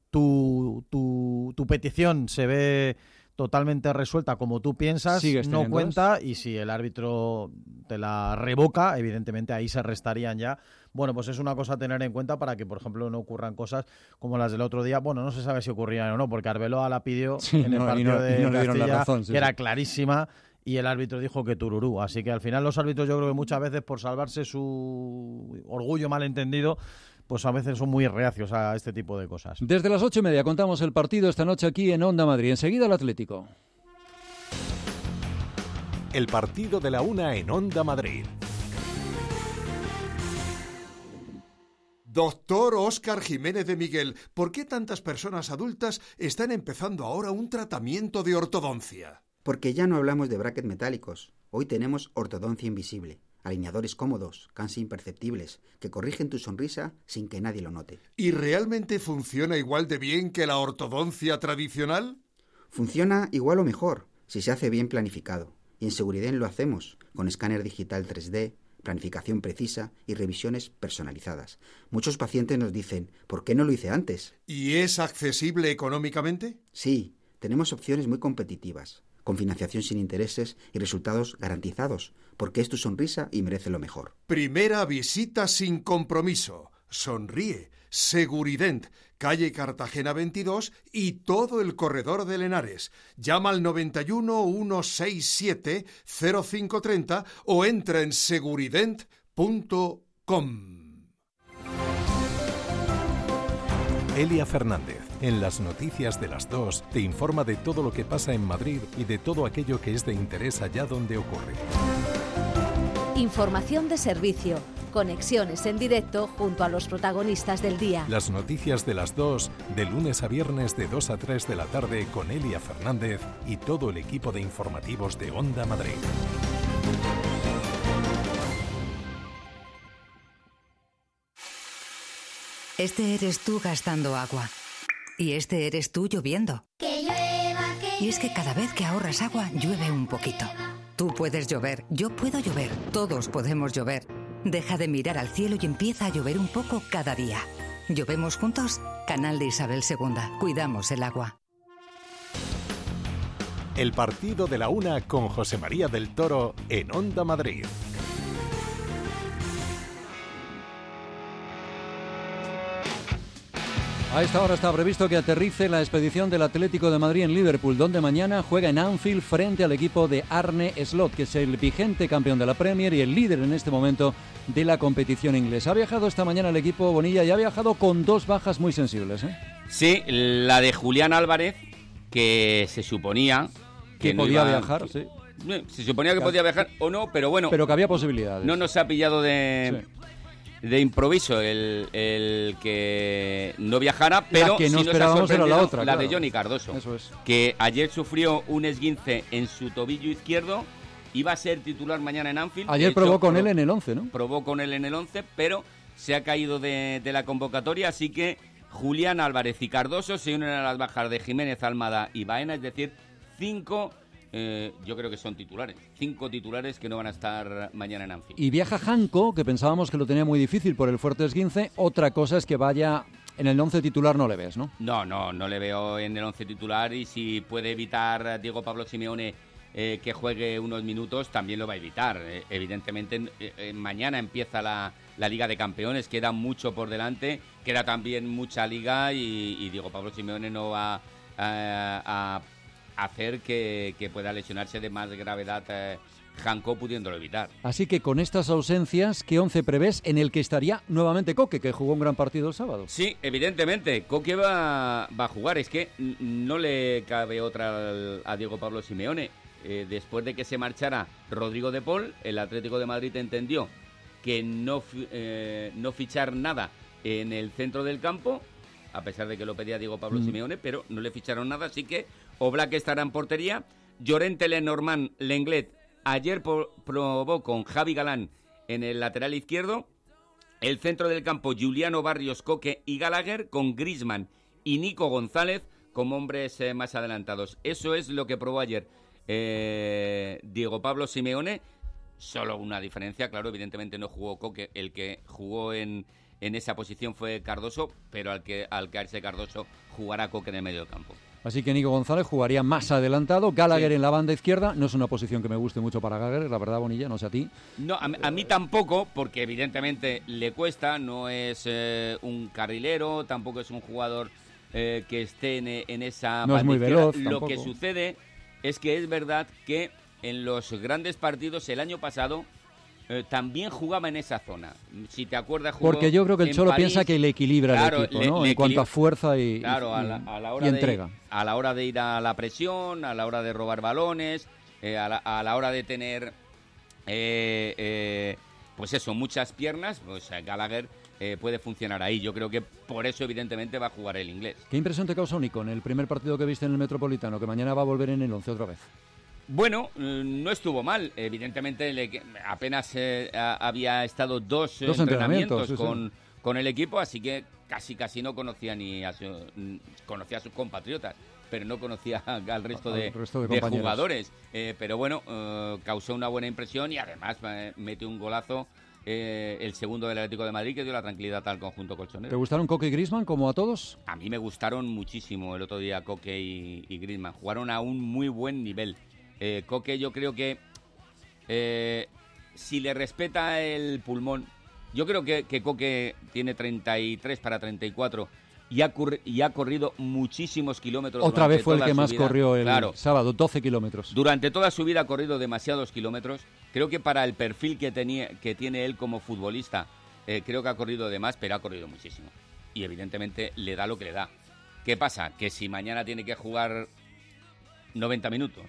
Tu, tu, tu petición se ve totalmente resuelta como tú piensas, no cuenta, y si el árbitro te la revoca, evidentemente ahí se restarían ya. Bueno, pues es una cosa a tener en cuenta para que, por ejemplo, no ocurran cosas como las del otro día. Bueno, no se sabe si ocurrían o no, porque Arbeloa la pidió sí, en el no, partido no, de no Castilla, razón, sí, que era sí. clarísima, y el árbitro dijo que tururú. Así que al final los árbitros, yo creo que muchas veces por salvarse su orgullo malentendido, pues a veces son muy reacios a este tipo de cosas. Desde las ocho y media contamos el partido esta noche aquí en Onda Madrid. Enseguida el Atlético. El partido de la una en Onda Madrid. Doctor Óscar Jiménez de Miguel, ¿por qué tantas personas adultas están empezando ahora un tratamiento de ortodoncia? Porque ya no hablamos de brackets metálicos. Hoy tenemos ortodoncia invisible. Alineadores cómodos, casi imperceptibles, que corrigen tu sonrisa sin que nadie lo note. ¿Y realmente funciona igual de bien que la ortodoncia tradicional? Funciona igual o mejor, si se hace bien planificado. Y en Seguridad lo hacemos, con escáner digital tres D, planificación precisa y revisiones personalizadas. Muchos pacientes nos dicen, ¿por qué no lo hice antes? ¿Y es accesible económicamente? Sí, tenemos opciones muy competitivas, con financiación sin intereses y resultados garantizados, porque es tu sonrisa y merece lo mejor. Primera visita sin compromiso. Sonríe. Segurident, calle Cartagena veintidós y todo el corredor de Henares. Llama al noventa y uno, ciento sesenta y siete, cero cinco treinta o entra en segurident punto com. Elia Fernández, en las noticias de las dos, te informa de todo lo que pasa en Madrid y de todo aquello que es de interés allá donde ocurre. Información de servicio, conexiones en directo junto a los protagonistas del día. Las noticias de las dos, de lunes a viernes de dos a tres de la tarde con Elia Fernández y todo el equipo de informativos de Onda Madrid. Este eres tú gastando agua. Y este eres tú lloviendo. Que llueva, que Y es que cada vez que ahorras agua, llueve un poquito. Tú puedes llover, yo puedo llover, todos podemos llover. Deja de mirar al cielo y empieza a llover un poco cada día. ¿Llovemos juntos? Canal de Isabel segunda. Cuidamos el agua. El partido de la una con José María del Toro en Onda Madrid. A esta hora está previsto que aterrice la expedición del Atlético de Madrid en Liverpool, donde mañana juega en Anfield frente al equipo de Arne Slot, que es el vigente campeón de la Premier y el líder en este momento de la competición inglesa. Ha viajado esta mañana el equipo Bonilla y ha viajado con dos bajas muy sensibles, ¿eh? Sí, la de Julián Álvarez, que se suponía que, que no podía iba, viajar, sí. Se suponía que podía viajar o no, pero bueno. Pero que había posibilidades. No nos ha pillado de... Sí. De improviso el, el que no viajara, pero la que no sí esperábamos era la otra, la claro. de Johnny Cardoso, eso es. Que ayer sufrió un esguince en su tobillo izquierdo, iba a ser titular mañana en Anfield. Ayer hecho, probó con pro, él en el once, ¿no? Probó con él en el once, pero se ha caído de, de la convocatoria, así que Julián Álvarez y Cardoso se unen a las bajas de Jiménez, Almada y Baena, es decir, cinco... Eh, yo creo que son titulares, cinco titulares que no van a estar mañana en Anfield. Y viaja Janko, que pensábamos que lo tenía muy difícil por el fuerte esguince. Otra cosa es que vaya en el once titular, no le ves, ¿no? No, no, no le veo en el once titular, y si puede evitar Diego Pablo Simeone eh, que juegue unos minutos, también lo va a evitar. Eh, evidentemente, eh, mañana empieza la, la Liga de Campeones, queda mucho por delante, queda también mucha Liga y, y Diego Pablo Simeone no va a... a hacer que, que pueda lesionarse de más gravedad eh, Janko, pudiéndolo evitar. Así que con estas ausencias, ¿qué once prevés en el que estaría nuevamente Coque, que jugó un gran partido el sábado? Sí, evidentemente, Coque va, va a jugar. Es que no le cabe otra al, a Diego Pablo Simeone. Eh, después de que se marchara Rodrigo de Paul, el Atlético de Madrid entendió que no, eh, no fichar nada en el centro del campo, a pesar de que lo pedía Diego Pablo mm. Simeone, pero no le ficharon nada, así que Oblak estará en portería. Llorente, Lenormand, Lenglet ayer por, probó con Javi Galán en el lateral izquierdo. El centro del campo, Juliano, Barrios, Coque y Gallagher, con Griezmann y Nico González como hombres eh, más adelantados. Eso es lo que probó ayer eh, Diego Pablo Simeone. Solo una diferencia, claro, evidentemente no jugó Coque, el que jugó en, en esa posición fue Cardoso, pero al que al caerse Cardoso jugará Coque en el medio del campo. Así que Nico González jugaría más adelantado, Gallagher sí. en la banda izquierda. No es una posición que me guste mucho para Gallagher, la verdad, Bonilla, no sé a ti. No, a, a mí tampoco, porque evidentemente le cuesta, no es eh, un carrilero, tampoco es un jugador eh, que esté en, en esa no banda es muy izquierda. veloz, Lo tampoco. que sucede es que es verdad que en los grandes partidos el año pasado Eh, también jugaba en esa zona. Si te acuerdas, jugó porque yo creo que el Cholo París, piensa que le equilibra claro, el equipo, le, ¿no? le en cuanto a fuerza y, claro, y, a la, a la hora y de, entrega. A la hora de ir a la presión, a la hora de robar balones, eh, a, la, a la hora de tener, eh, eh, pues eso, muchas piernas, pues Gallagher eh, puede funcionar ahí. Yo creo que por eso, evidentemente, va a jugar el inglés. ¿Qué impresión te causó, Nico, en el primer partido que viste en el Metropolitano, que mañana va a volver en el once otra vez? Bueno, no estuvo mal. Evidentemente le, apenas eh, había estado dos, dos entrenamientos, entrenamientos sí, con, sí. con el equipo, así que casi casi no conocía ni a su, conocía a sus compatriotas, pero no conocía al resto de, resto de, de jugadores. Eh, pero bueno, eh, causó una buena impresión y además eh, metió un golazo, eh, el segundo del Atlético de Madrid, que dio la tranquilidad al conjunto colchonero. ¿Te gustaron Coque y Griezmann como a todos? A mí me gustaron muchísimo el otro día Coque y, y Griezmann. Jugaron a un muy buen nivel. Eh, Coque yo creo que eh, si le respeta el pulmón, yo creo que, que Coque tiene treinta y tres para treinta y cuatro y ha, curri- y ha corrido muchísimos kilómetros. Otra vez fue el que más vida. corrió el claro. sábado, doce kilómetros. Durante toda su vida ha corrido demasiados kilómetros. Creo que para el perfil que, tenía, que tiene él como futbolista, eh, creo que ha corrido de más, pero ha corrido muchísimo. Y evidentemente le da lo que le da. ¿Qué pasa? Que si mañana tiene que jugar noventa minutos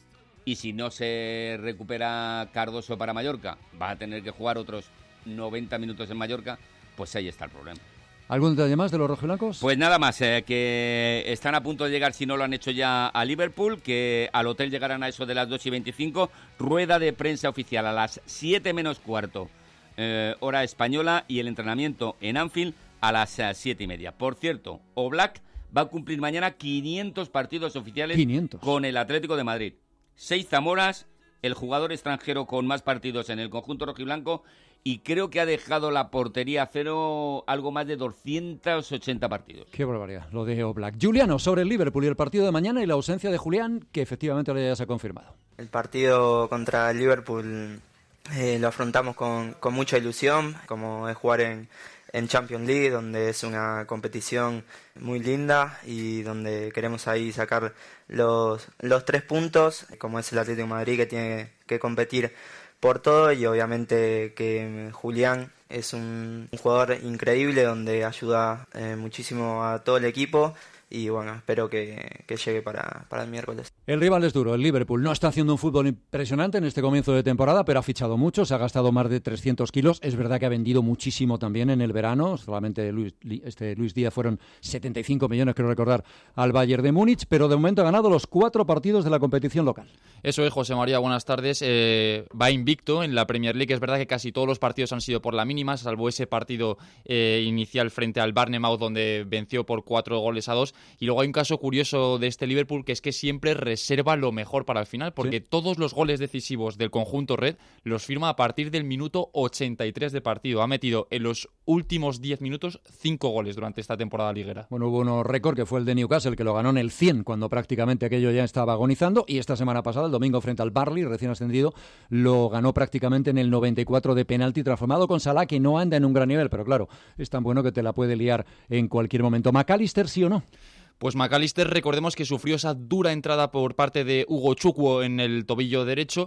y si no se recupera Cardoso para Mallorca, va a tener que jugar otros noventa minutos en Mallorca, pues ahí está el problema. ¿Algún detalle más de los rojiblancos? Pues nada más, eh, que están a punto de llegar, si no lo han hecho ya, a Liverpool, que al hotel llegarán a eso de las dos y veinticinco, rueda de prensa oficial a las siete menos cuarto, eh, hora española, y el entrenamiento en Anfield a las eh, siete y media. Por cierto, Oblak va a cumplir mañana quinientos partidos oficiales quinientos con el Atlético de Madrid. Seis Zamoras, el jugador extranjero con más partidos en el conjunto rojiblanco, y creo que ha dejado la portería a cero algo más de doscientos ochenta partidos. Qué barbaridad, lo de Oblak. Juliano, sobre el Liverpool y el partido de mañana y la ausencia de Julián, que efectivamente ya se ha confirmado. El partido contra el Liverpool eh, lo afrontamos con, con mucha ilusión, como es jugar en, en Champions League, donde es una competición muy linda y donde queremos ahí sacar los, los tres puntos, como es el Atlético de Madrid, que tiene que competir por todo, y obviamente que Julián es un, un jugador increíble donde ayuda eh, muchísimo a todo el equipo, y bueno, espero que, que llegue para, para el miércoles. El rival es duro, el Liverpool no está haciendo un fútbol impresionante en este comienzo de temporada, pero ha fichado mucho, se ha gastado más de trescientos kilos, es verdad que ha vendido muchísimo también en el verano, solamente Luis, este Luis Díaz fueron setenta y cinco millones, creo recordar, al Bayern de Múnich, pero de momento ha ganado los cuatro partidos de la competición local. Eso es, José María, buenas tardes. Eh, va invicto en la Premier League. Es verdad que casi todos los partidos han sido por la mínima, salvo ese partido eh, inicial frente al Bournemouth, donde venció por cuatro goles a dos. Y luego hay un caso curioso de este Liverpool, que es que siempre reserva lo mejor para el final, porque ¿sí? Todos los goles decisivos del conjunto red los firma a partir del minuto ochenta y tres de partido. Ha metido en los últimos diez minutos cinco goles durante esta temporada liguera. Bueno, hubo uno récord, que fue el de Newcastle, que lo ganó en el cien, cuando prácticamente aquello ya estaba agonizando, y esta semana pasada, el domingo frente al Burnley, recién ascendido, lo ganó prácticamente en el noventa y cuatro de penalti, transformado con Salah, que no anda en un gran nivel, pero claro, es tan bueno que te la puede liar en cualquier momento. ¿McAllister sí o no? Pues McAllister, recordemos que sufrió esa dura entrada por parte de Hugo Chukwu en el tobillo derecho,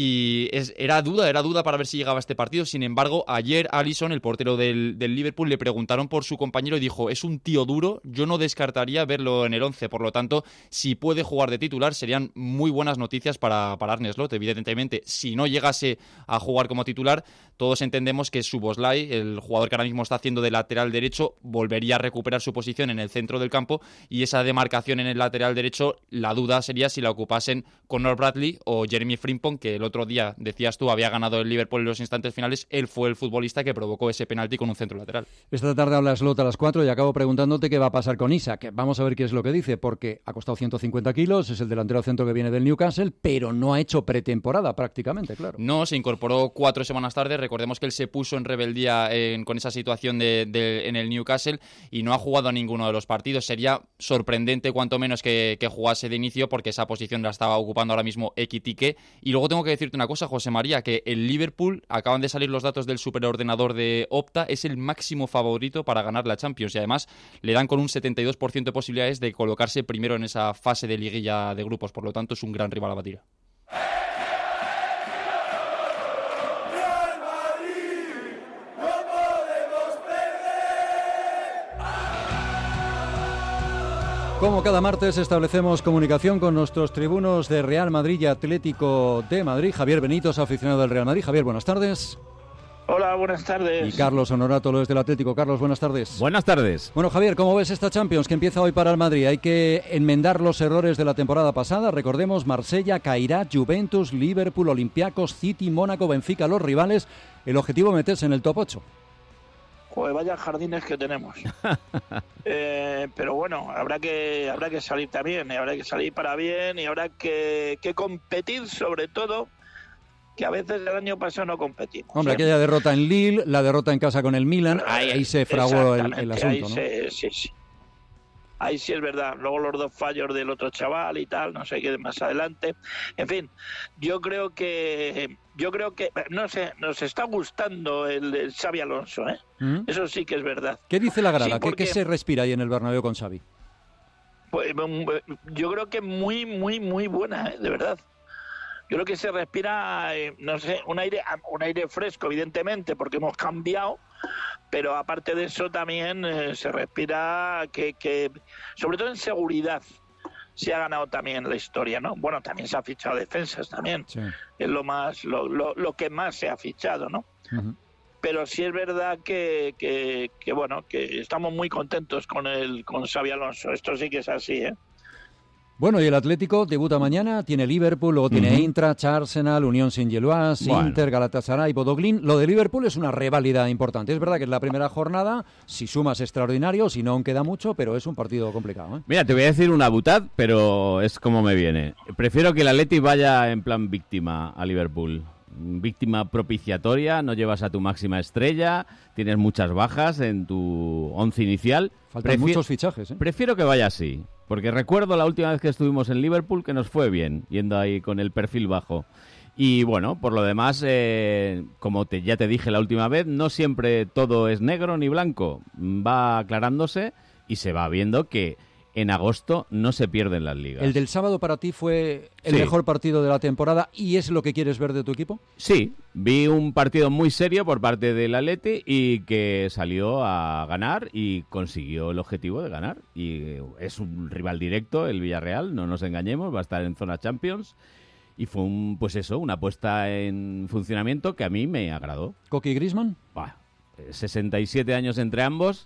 y es, era duda, era duda para ver si llegaba a este partido. Sin embargo, ayer Alisson, el portero del, del Liverpool, le preguntaron por su compañero y dijo: es un tío duro, yo no descartaría verlo en el once. Por lo tanto, si puede jugar de titular, serían muy buenas noticias para, para Arne Slot. Evidentemente, si no llegase a jugar como titular, todos entendemos que Szoboszlai, el jugador que ahora mismo está haciendo de lateral derecho, volvería a recuperar su posición en el centro del campo, y esa demarcación en el lateral derecho, la duda sería si la ocupasen Conor Bradley o Jeremy Frimpong, que el otro día, decías tú, había ganado el Liverpool en los instantes finales. Él fue el futbolista que provocó ese penalti con un centro lateral. Esta tarde habla Slot a las cuatro y acabo preguntándote qué va a pasar con Isak. Vamos a ver qué es lo que dice, porque ha costado ciento cincuenta kilos, es el delantero centro que viene del Newcastle, pero no ha hecho pretemporada prácticamente, claro. No, se incorporó cuatro semanas tarde. Recordemos que él se puso en rebeldía en, con esa situación de, de, en el Newcastle, y no ha jugado a ninguno de los partidos. Sería sorprendente, cuanto menos, que, que jugase de inicio, porque esa posición la estaba ocupando ahora mismo Ekitike. Y luego tengo que decirte una cosa, José María, que el Liverpool, acaban de salir los datos del superordenador de Opta, es el máximo favorito para ganar la Champions, y además le dan con un setenta y dos por ciento de posibilidades de colocarse primero en esa fase de liguilla de grupos. Por lo tanto, es un gran rival a batir. Como cada martes, establecemos comunicación con nuestros tribunos de Real Madrid y Atlético de Madrid. Javier Benítez, aficionado del Real Madrid. Javier, buenas tardes. Hola, buenas tardes. Y Carlos Honorato, lo es del Atlético. Carlos, buenas tardes. Buenas tardes. Bueno, Javier, ¿cómo ves esta Champions que empieza hoy para el Madrid? Hay que enmendar los errores de la temporada pasada. Recordemos, Marsella, Cairá, Juventus, Liverpool, Olympiacos, City, Mónaco, Benfica, los rivales. El objetivo, meterse en el top ocho. Joder, vaya jardines que tenemos. eh, pero bueno, habrá que habrá que salir también, habrá que salir para bien, y habrá que, que competir, sobre todo, que a veces el año pasado no competimos. Hombre, ¿eh? Aquella derrota en Lille, la derrota en casa con el Milan, ahí, ahí se fraguó el, el asunto, ¿no? Se, sí, sí. ahí sí es verdad. Luego los dos fallos del otro chaval y tal, no sé qué más adelante. En fin, yo creo que, yo creo que, no sé, nos está gustando el, el Xabi Alonso, ¿eh? ¿Mm? Eso sí que es verdad. ¿Qué dice la grada? Sí, porque... ¿Qué, ¿Qué se respira ahí en el Bernabéu con Xavi? Pues yo creo que muy, muy, muy buena, ¿eh? De verdad. Yo creo que se respira, eh, no sé, un aire, un aire fresco, evidentemente, porque hemos cambiado, pero aparte de eso también eh, se respira que, que, sobre todo en seguridad, se ha ganado también la historia, ¿no? Bueno, también se ha fichado defensas también, sí. Es lo más, lo, lo, lo que más se ha fichado, ¿no? Uh-huh. Pero sí es verdad que, que, que, bueno, que estamos muy contentos con el con Xabi Alonso. Esto sí que es así, ¿eh? Bueno, y el Atlético debuta mañana, tiene Liverpool, luego tiene uh-huh. Eintracht, Arsenal, Unión Saint-Gilloise, bueno. Inter, Galatasaray, Bodoglin. Lo de Liverpool es una reválida importante. Es verdad que es la primera jornada, si sumas extraordinario, si no aún queda mucho, pero es un partido complicado, ¿eh? Mira, te voy a decir una butad, pero es como me viene. Prefiero que el Atleti vaya en plan víctima a Liverpool. Víctima propiciatoria, no llevas a tu máxima estrella, tienes muchas bajas en tu once inicial. Faltan Prefier- muchos fichajes, ¿eh? Prefiero que vaya así, porque recuerdo la última vez que estuvimos en Liverpool que nos fue bien, yendo ahí con el perfil bajo. Y bueno, por lo demás, eh, como te, ya te dije la última vez, no siempre todo es negro ni blanco. Va aclarándose y se va viendo que en agosto no se pierden las ligas. ¿El del sábado para ti fue el sí. mejor partido de la temporada y es lo que quieres ver de tu equipo? Sí, vi un partido muy serio por parte del Atleti y que salió a ganar y consiguió el objetivo de ganar. Y es un rival directo, el Villarreal, no nos engañemos, va a estar en zona Champions. Y fue, un, pues eso, una puesta en funcionamiento que a mí me agradó. ¿Coqui y Griezmann? Bah, sesenta y siete años entre ambos.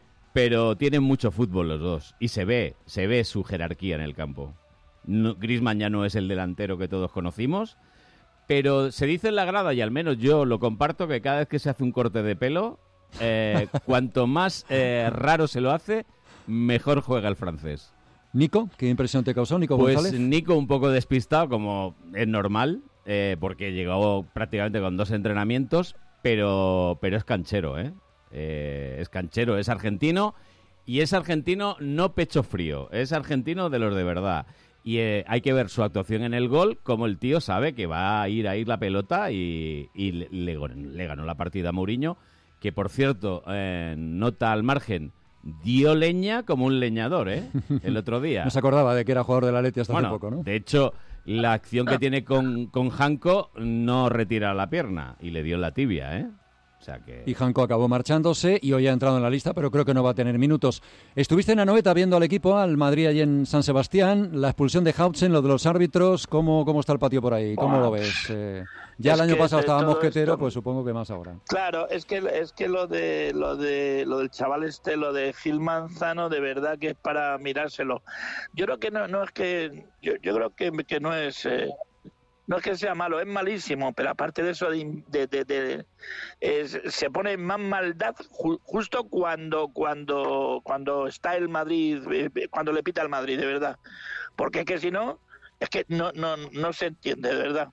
Pero tienen mucho fútbol los dos y se ve, se ve su jerarquía en el campo. No, Griezmann ya no es el delantero que todos conocimos, pero se dice en la grada, y al menos yo lo comparto, que cada vez que se hace un corte de pelo, eh, cuanto más eh, raro se lo hace, mejor juega el francés. Nico, ¿qué impresión te causó, Nico pues González? Nico un poco despistado, como es normal, eh, porque llegó prácticamente con dos entrenamientos, pero, pero es canchero, ¿eh? Eh, es canchero, es argentino y es argentino no pecho frío, es argentino de los de verdad y eh, hay que ver su actuación en el gol, como el tío sabe que va a ir a ir la pelota y, y le, le, le ganó la partida a Mourinho, que por cierto, eh, nota al margen, dio leña como un leñador, ¿eh? El otro día. No se acordaba de que era jugador del Atleti hasta bueno, hace poco, ¿no? De hecho, la acción que tiene con, con Janko no retira la pierna y le dio en la tibia, ¿eh? O sea que... Y Janko acabó marchándose y hoy ha entrado en la lista, pero creo que no va a tener minutos. Estuviste en Anoeta viendo al equipo, al Madrid allí en San Sebastián, la expulsión de Hautzen, lo de los árbitros, ¿cómo, cómo está el patio por ahí? ¿Cómo wow. lo ves? Eh, ya es el año pasado estaba Mosquetero, esto... pues supongo que más ahora. Claro, es que es que lo de lo de lo del chaval este, lo de Gil Manzano, de verdad que es para mirárselo. Yo creo que no, no es que yo, yo creo que, que no es eh... No es que sea malo, es malísimo, pero aparte de eso, de, de, de, de, es, se pone más maldad ju, justo cuando cuando cuando está el Madrid, cuando le pita al Madrid, de verdad. Porque es que si no, es que no no no se entiende, de verdad.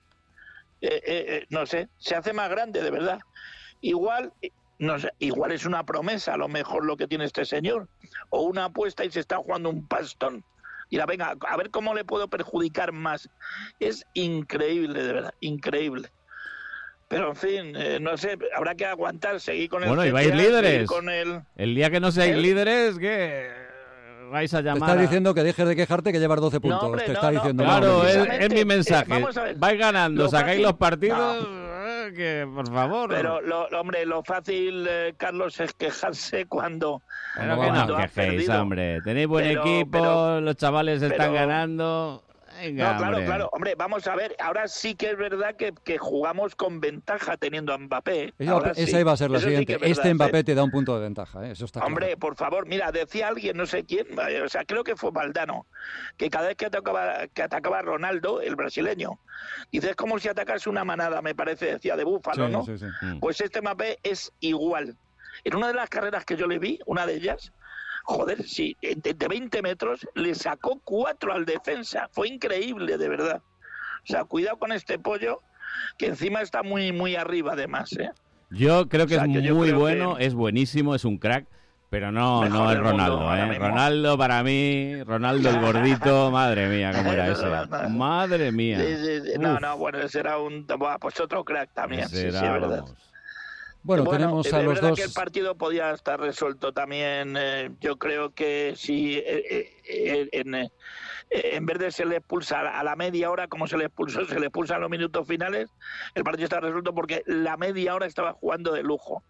Eh, eh, no sé, se hace más grande, de verdad. Igual, no sé, igual es una promesa, a lo mejor lo que tiene este señor, o una apuesta y se está jugando un pastón. Y la venga, a ver cómo le puedo perjudicar más. Es increíble, de verdad, increíble. Pero, en fin, eh, no sé, habrá que aguantar, seguir con el... Bueno, y vais líderes. Con el... el día que no seáis ¿El? líderes, ¿qué vais a llamar? Te está diciendo que dejes de quejarte, que llevas doce puntos. No, hombre, te no, está no, diciendo... Claro, es, es mi mensaje. Eh, vais ganando, sacáis fácil, los partidos... No. Que por favor. Pero, lo, hombre, lo fácil, eh, Carlos, es quejarse cuando. Pero no, que no os quejéis, hombre. Tenéis buen pero, equipo, pero, los chavales pero, están ganando. Venga, no, claro, hombre. claro. Hombre, vamos a ver. Ahora sí que es verdad que, que jugamos con ventaja teniendo a Mbappé. Esa, esa sí. iba a ser la Eso siguiente. Sí verdad, este Mbappé ¿eh? te da un punto de ventaja, ¿eh? Eso está Hombre, claro. por favor, mira, decía alguien, no sé quién, o sea, creo que fue Valdano, que cada vez que atacaba, que atacaba a Ronaldo, el brasileño, dice, es como si atacase una manada, me parece, decía, de búfalo, sí, ¿no? Sí, sí. Pues este Mbappé es igual. En una de las carreras que yo le vi, una de ellas, joder, sí, de, de veinte metros le sacó cuatro al defensa. Fue increíble, de verdad. O sea, cuidado con este pollo, que encima está muy muy arriba además, ¿eh? Yo creo que o sea, es que muy bueno, que... es buenísimo, es un crack, Pero no, Mejor no es del mundo Ronaldo, ahora ¿eh? mismo. Ronaldo para mí, Ronaldo el gordito, madre mía, cómo era ese. Madre mía. Sí, sí, sí. No, Uf. no, bueno, ese era un... Buah, pues otro crack también, Ese sí, era, sí, es verdad. vamos. Bueno, tenemos es a de los verdad dos. que el partido podía estar resuelto también. eh, yo creo que si eh, eh, en, eh, en vez de se le expulsa a la media hora, como se le expulsó, se le expulsa en los minutos finales, el partido está resuelto porque la media hora estaba jugando de lujo.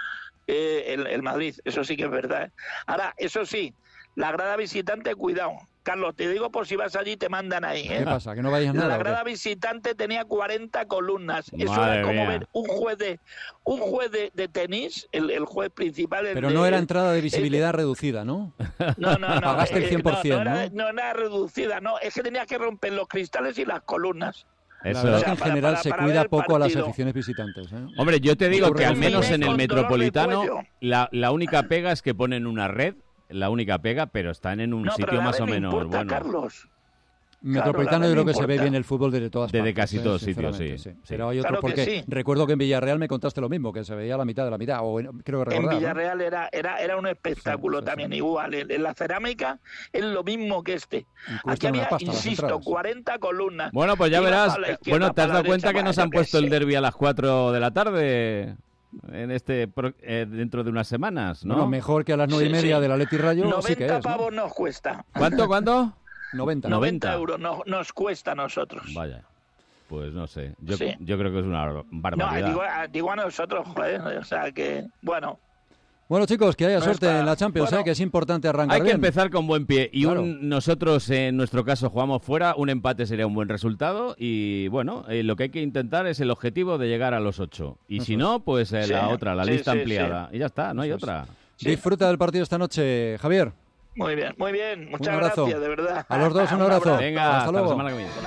Eh, el, el Madrid, eso sí que es verdad. ¿eh? Ahora, eso sí, la grada visitante, cuidado. Carlos, te digo por si vas allí te mandan ahí. ¿eh? ¿Qué pasa? ¿Que no vayas nada? La o qué? grada visitante tenía cuarenta columnas. Eso Madre era como mía. ver un juez de un juez de, de tenis, el, el juez principal. el Pero de- no era entrada de el- visibilidad reducida, ¿no? No, no, no. Pagaste el eh, cien por no, ciento, no, ¿no? era, no era reducida, no. Es que tenías que romper los cristales y las columnas. La Eso. verdad es O que sea, en para- general para- se para cuida ver el poco a las partido. aficiones visitantes. ¿eh? Hombre, yo te digo Ocurre que al mucho. menos en el Con dolor de Metropolitano cuello. la, la única pega es que ponen una red, la única pega, pero están en un No, pero sitio la más red o no menos importa, bueno. Carlos. Metropolitano Claro, yo la creo que red no se ve importa. bien el fútbol desde todas Desde partes. casi ¿eh? todos sitios, Sinceramente, sí, sí. Pero hay otro Claro que porque sí. recuerdo que en Villarreal me contaste lo mismo, que se veía la mitad de la mitad, o en- creo que En recordar, ¿no? Villarreal era, era, era un espectáculo también, igual. En, en la cerámica es lo mismo que este. Aquí cuestan una había, pasta las insisto, entradas. cuarenta columnas. Bueno, pues ya Ibas verás. a la izquierda, Bueno, ¿te has para dado la cuenta derecha, que nos para- han yo qué puesto el sé. derbi a las cuatro de la tarde? En este pro- eh, dentro de unas semanas, ¿no? Bueno, mejor que a las nueve y Sí, media sí. del Atleti Rayo, noventa sí que es, ¿no? pavos nos cuesta. ¿Cuánto, cuánto? noventa. noventa euros no- nos cuesta a nosotros. Vaya. Pues no sé. Yo, Sí. yo creo que es una No, barbaridad. digo, a- digo a nosotros, joder. O sea que, bueno. Bueno, chicos, que haya No suerte está- en la Champions, bueno, ¿eh? Que es importante arrancar Hay que bien. empezar con buen pie y Claro. un, nosotros en nuestro caso jugamos fuera, un empate sería un buen resultado y bueno, eh, lo que hay que intentar es el objetivo de llegar a los ocho y Eso si es. no, pues eh, Sí, la otra, la sí, lista sí, ampliada y ya está, no hay Eso es. otra. Disfruta del partido esta noche, Javier. Muy bien, muy bien. Muchas Un abrazo. gracias, de verdad. A los dos un abrazo. Venga, hasta, hasta la luego. semana que viene.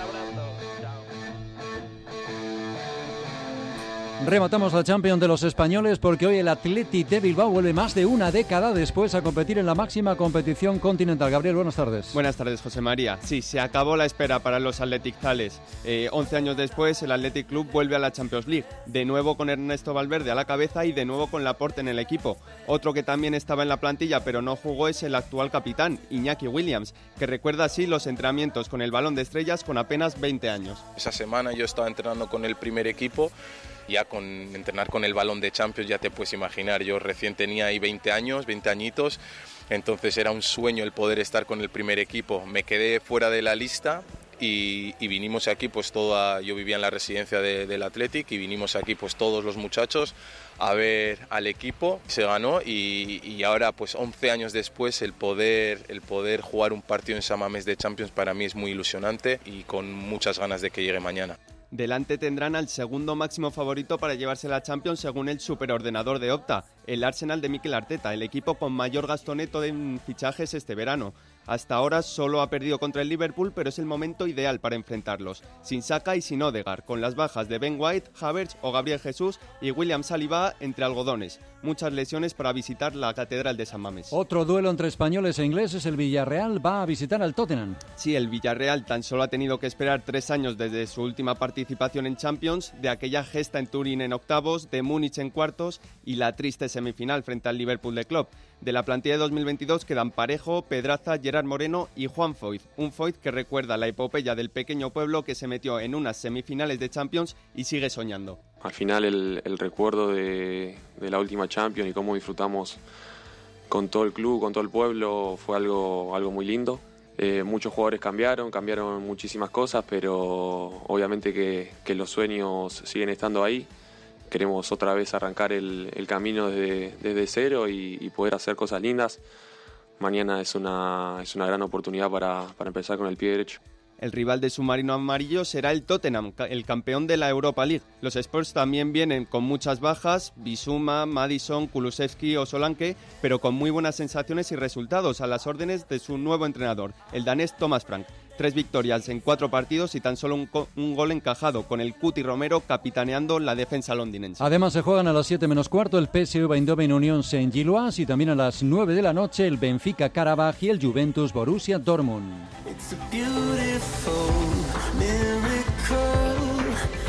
Rematamos la Champions de los españoles porque hoy el Athletic de Bilbao vuelve más de una década después a competir en la máxima competición continental. Gabriel, buenas tardes. Buenas tardes, José María. Sí, se acabó la espera para los Athletic Zales. Eh, once años después, el Athletic Club vuelve a la Champions League, de nuevo con Ernesto Valverde a la cabeza y de nuevo con Laporte en el equipo. Otro que también estaba en la plantilla pero no jugó es el actual capitán, Iñaki Williams, que recuerda así los entrenamientos con el Balón de Estrellas con apenas veinte años. Esa semana yo estaba entrenando con el primer equipo, ya con entrenar con el Balón de Champions ya te puedes imaginar, yo recién tenía ahí veinte años, veinte añitos, entonces era un sueño el poder estar con el primer equipo. Me quedé fuera de la lista y, y vinimos aquí pues toda, yo vivía en la residencia de, del Athletic y vinimos aquí pues todos los muchachos a ver al equipo, se ganó y, y ahora pues once años después el poder, el poder jugar un partido en San Mamés de Champions para mí es muy ilusionante y con muchas ganas de que llegue mañana. Delante tendrán al segundo máximo favorito para llevarse la Champions según el superordenador de Opta, el Arsenal de Mikel Arteta, el equipo con mayor gasto neto de fichajes este verano. Hasta ahora solo ha perdido contra el Liverpool, pero es el momento ideal para enfrentarlos. Sin Saka y sin Odegaard, con las bajas de Ben White, Havertz o Gabriel Jesús y William Saliba entre algodones. Muchas lesiones para visitar la Catedral de San Mamés. Otro duelo entre españoles e ingleses, el Villarreal va a visitar al Tottenham. Sí, el Villarreal tan solo ha tenido que esperar tres años desde su última participación en Champions, de aquella gesta en Turín en octavos, de Múnich en cuartos y la triste semifinal frente al Liverpool de Klopp. De la plantilla de dos mil veintidós quedan Parejo, Pedraza, Gerard Moreno y Juan Foyth. Un Foyth que recuerda la epopeya del pequeño pueblo que se metió en unas semifinales de Champions y sigue soñando. Al final el, el recuerdo de, de la última Champions y cómo disfrutamos con todo el club, con todo el pueblo, fue algo, algo muy lindo. Eh, muchos jugadores cambiaron, cambiaron muchísimas cosas, pero obviamente que, que los sueños siguen estando ahí. Queremos otra vez arrancar el, el camino desde, desde cero y, y poder hacer cosas lindas. Mañana es una, es una gran oportunidad para, para empezar con el pie derecho. El rival de submarino amarillo será el Tottenham, el campeón de la Europa League. Los Spurs también vienen con muchas bajas, Bissouma, Maddison, Kulusevski o Solanke, pero con muy buenas sensaciones y resultados a las órdenes de su nuevo entrenador, el danés Thomas Frank. Tres victorias en cuatro partidos y tan solo un, un gol encajado, con el Cuti Romero capitaneando la defensa londinense. Además se juegan a las siete menos cuarto el P S V Eindhoven Unión Saint-Gilloise y también a las nueve de la noche el Benfica Karabaj y el Juventus Borussia Dortmund. It's a beautiful miracle how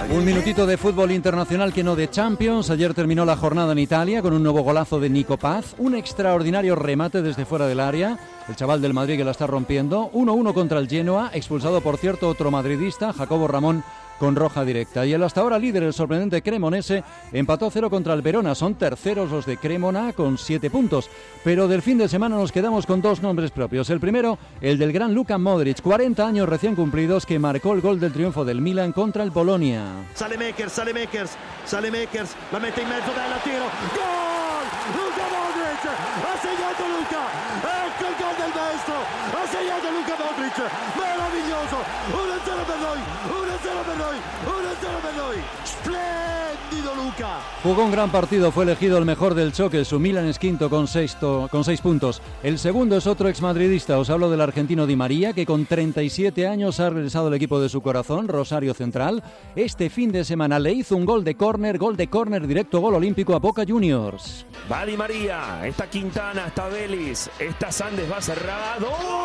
Un minutito de fútbol internacional que no de Champions. Ayer terminó la jornada en Italia con un nuevo golazo de Nico Paz. Un extraordinario remate desde fuera del área. El chaval del Madrid que la está rompiendo. uno uno contra el Genoa. Expulsado, por cierto, otro madridista, Jacobo Ramón, con roja directa. Y el hasta ahora líder, el sorprendente Cremonese, empató a cero contra el Verona. Son terceros los de Cremona con siete puntos. Pero del fin de semana nos quedamos con dos nombres propios. El primero, el del gran Luka Modric, cuarenta años recién cumplidos, que marcó el gol del triunfo del Milan contra el Bolonia. Sale Makers, sale Makers, sale Makers, la mette in mezzo dal tiro. Gol! Luka Modric! Ha segnato Luka! Ecco il gol del maestro! Ha segnato Luka Modric! Meraviglioso! uno a cero per noi! uno a cero per noi! uno a cero per noi! Splendido Luka! Jugó un gran partido, fue elegido el mejor del choque. Su Milan es quinto con seis, to- con seis puntos. El segundo es otro exmadridista. Os hablo del argentino Di María, que con treinta y siete años ha regresado al equipo de su corazón, Rosario Central. Este fin de semana le hizo un gol de córner, gol de córner directo, gol olímpico a Boca Juniors. Va Di María, está Quintana, está Vélez, está Sandes, va cerrado.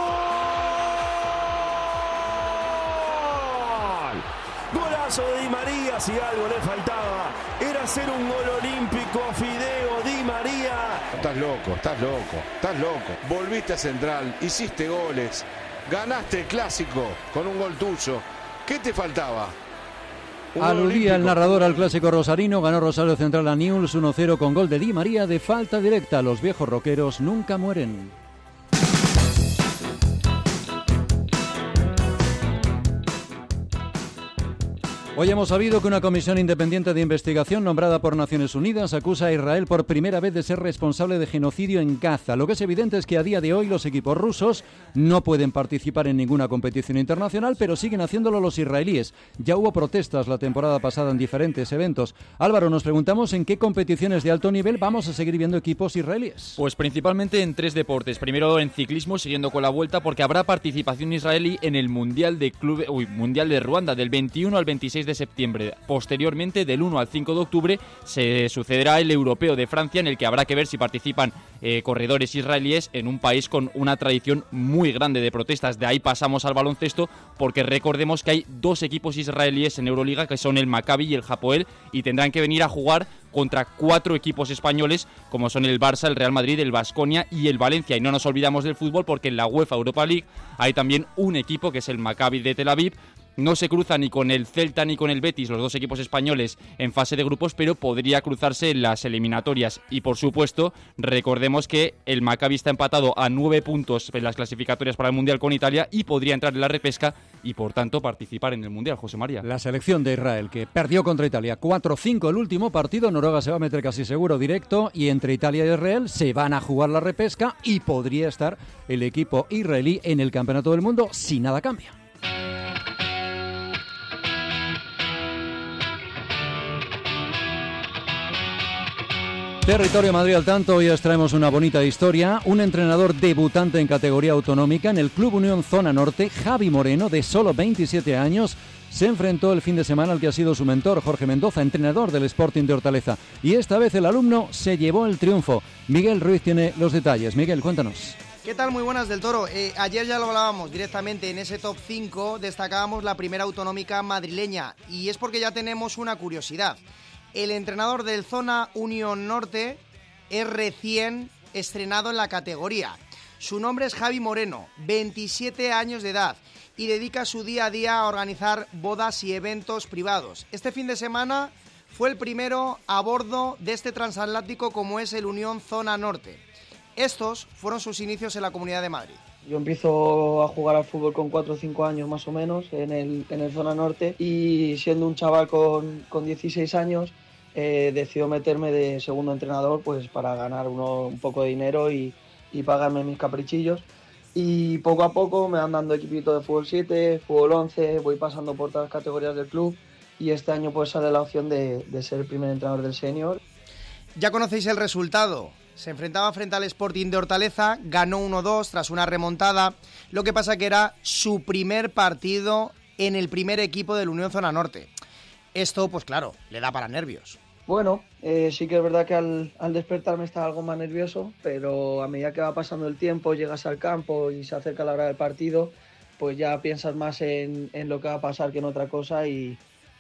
Golazo de Di María, si algo le faltaba era hacer un gol olímpico. Fideo Di María. Estás loco, estás loco, estás loco. Volviste a Central, hiciste goles, ganaste el clásico con un gol tuyo. ¿Qué te faltaba? Aludía el narrador al clásico rosarino. Ganó Rosario Central a Newell's uno cero con gol de Di María de falta directa. Los viejos roqueros nunca mueren. Hoy hemos sabido que una comisión independiente de investigación nombrada por Naciones Unidas acusa a Israel por primera vez de ser responsable de genocidio en Gaza. Lo que es evidente es que a día de hoy los equipos rusos no pueden participar en ninguna competición internacional, pero siguen haciéndolo los israelíes. Ya hubo protestas la temporada pasada en diferentes eventos. Álvaro, nos preguntamos en qué competiciones de alto nivel vamos a seguir viendo equipos israelíes. Pues principalmente en tres deportes. Primero en ciclismo, siguiendo con la vuelta, porque habrá participación israelí en el Mundial de Club, uy, Mundial de Ruanda del veintiuno al veintiséis de septiembre. Posteriormente, del uno al cinco de octubre, se sucederá el Europeo de Francia, en el que habrá que ver si participan eh, corredores israelíes en un país con una tradición muy grande de protestas. De ahí pasamos al baloncesto, porque recordemos que hay dos equipos israelíes en Euroliga, que son el Maccabi y el Hapoel, y tendrán que venir a jugar contra cuatro equipos españoles, como son el Barça, el Real Madrid, el Baskonia y el Valencia. Y no nos olvidamos del fútbol, porque en la UEFA Europa League hay también un equipo, que es el Maccabi de Tel Aviv. No se cruza ni con el Celta ni con el Betis, los dos equipos españoles, en fase de grupos, pero podría cruzarse en las eliminatorias. Y por supuesto, recordemos que el Maccabi está empatado a nueve puntos en las clasificatorias para el Mundial con Italia y podría entrar en la repesca y por tanto participar en el Mundial. José María. La selección de Israel, que perdió contra Italia cuatro cinco el último partido. Noruega se va a meter casi seguro directo, y entre Italia y Israel se van a jugar la repesca y podría estar el equipo israelí en el Campeonato del Mundo si nada cambia. Territorio Madrid al tanto, hoy os traemos una bonita historia. Un entrenador debutante en categoría autonómica en el Club Unión Zona Norte, Javi Moreno, de solo veintisiete años, se enfrentó el fin de semana al que ha sido su mentor, Jorge Mendoza, entrenador del Sporting de Hortaleza. Y esta vez el alumno se llevó el triunfo. Miguel Ruiz tiene los detalles. Miguel, cuéntanos. ¿Qué tal? Muy buenas del Toro. Eh, ayer ya lo hablábamos directamente en ese top cinco, destacábamos la primera autonómica madrileña. Y es porque ya tenemos una curiosidad. El entrenador del Zona Unión Norte es recién estrenado en la categoría. Su nombre es Javi Moreno, veintisiete años de edad, y dedica su día a día a organizar bodas y eventos privados. Este fin de semana fue el primero a bordo de este transatlántico como es el Unión Zona Norte. Estos fueron sus inicios en la Comunidad de Madrid. Yo empiezo a jugar al fútbol con cuatro o cinco años más o menos en el, en el Zona Norte, y siendo un chaval con, con dieciséis años eh, decido meterme de segundo entrenador pues para ganar uno, un poco de dinero y, y pagarme mis caprichillos. Y poco a poco me van dando equipito de fútbol siete, fútbol once, voy pasando por todas las categorías del club, y este año pues sale la opción de, de ser el primer entrenador del senior. Ya conocéis el resultado. Se enfrentaba frente al Sporting de Hortaleza, ganó uno dos tras una remontada. Lo que pasa que era su primer partido en el primer equipo del Unión Zona Norte. Esto, pues claro, le da para nervios. Bueno, eh, sí que es verdad que al, al despertarme estaba algo más nervioso, pero a medida que va pasando el tiempo, llegas al campo y se acerca la hora del partido, pues ya piensas más en, en lo que va a pasar que en otra cosa, y,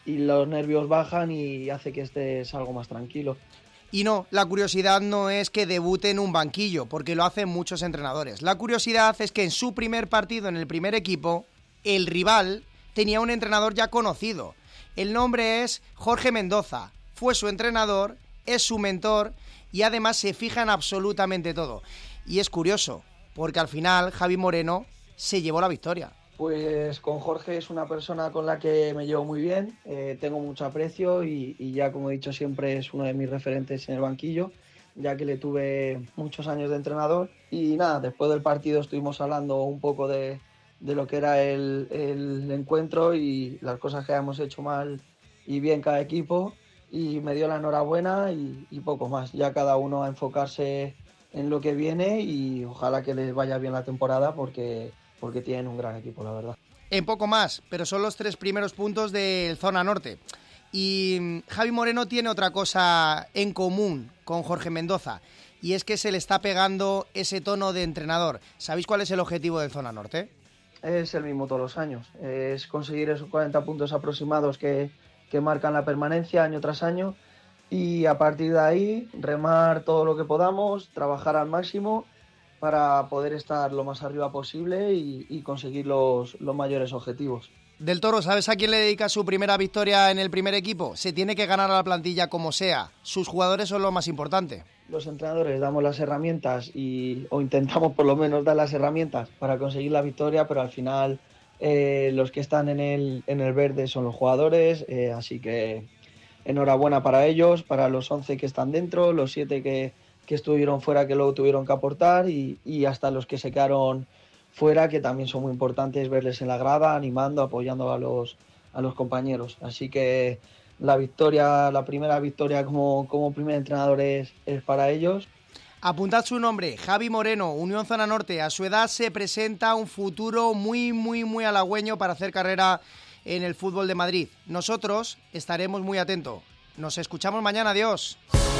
y los nervios bajan y hace que estés algo más tranquilo. Y no, la curiosidad no es que debute en un banquillo, porque lo hacen muchos entrenadores. La curiosidad es que en su primer partido en el primer equipo, el rival tenía un entrenador ya conocido. El nombre es Jorge Mendoza, fue su entrenador, es su mentor y además se fija en absolutamente todo. Y es curioso, porque al final Javi Moreno se llevó la victoria. Pues con Jorge es una persona con la que me llevo muy bien, eh, tengo mucho aprecio y, y ya como he dicho siempre es uno de mis referentes en el banquillo, ya que le tuve muchos años de entrenador. Y nada, después del partido estuvimos hablando un poco de, de lo que era el, el encuentro y las cosas que habíamos hecho mal y bien cada equipo, y me dio la enhorabuena y, y poco más, ya cada uno a enfocarse en lo que viene y ojalá que les vaya bien la temporada porque... porque tienen un gran equipo, la verdad. En poco más, pero son los tres primeros puntos del Zona Norte. Y Javi Moreno tiene otra cosa en común con Jorge Mendoza, y es que se le está pegando ese tono de entrenador. ¿Sabéis cuál es el objetivo del Zona Norte? Es el mismo todos los años, es conseguir esos cuarenta puntos aproximados que, que marcan la permanencia año tras año, y a partir de ahí remar todo lo que podamos, trabajar al máximo para poder estar lo más arriba posible y, y conseguir los, los mayores objetivos. Del Toro, ¿sabes a quién le dedica su primera victoria en el primer equipo? Se tiene que ganar a la plantilla como sea. Sus jugadores son lo más importante. Los entrenadores damos las herramientas y, o intentamos por lo menos dar las herramientas para conseguir la victoria, pero al final eh, los que están en el, en el verde son los jugadores, eh, así que enhorabuena para ellos, para los once que están dentro, los siete que... que estuvieron fuera, que luego tuvieron que aportar y, y hasta los que se quedaron fuera, que también son muy importantes verles en la grada, animando, apoyando a los, a los compañeros. Así que la victoria, la primera victoria como, como primer entrenador es, es para ellos. Apuntad su nombre, Javi Moreno, Unión Zona Norte. A su edad se presenta un futuro muy, muy, muy halagüeño para hacer carrera en el fútbol de Madrid. Nosotros estaremos muy atentos. Nos escuchamos mañana, adiós.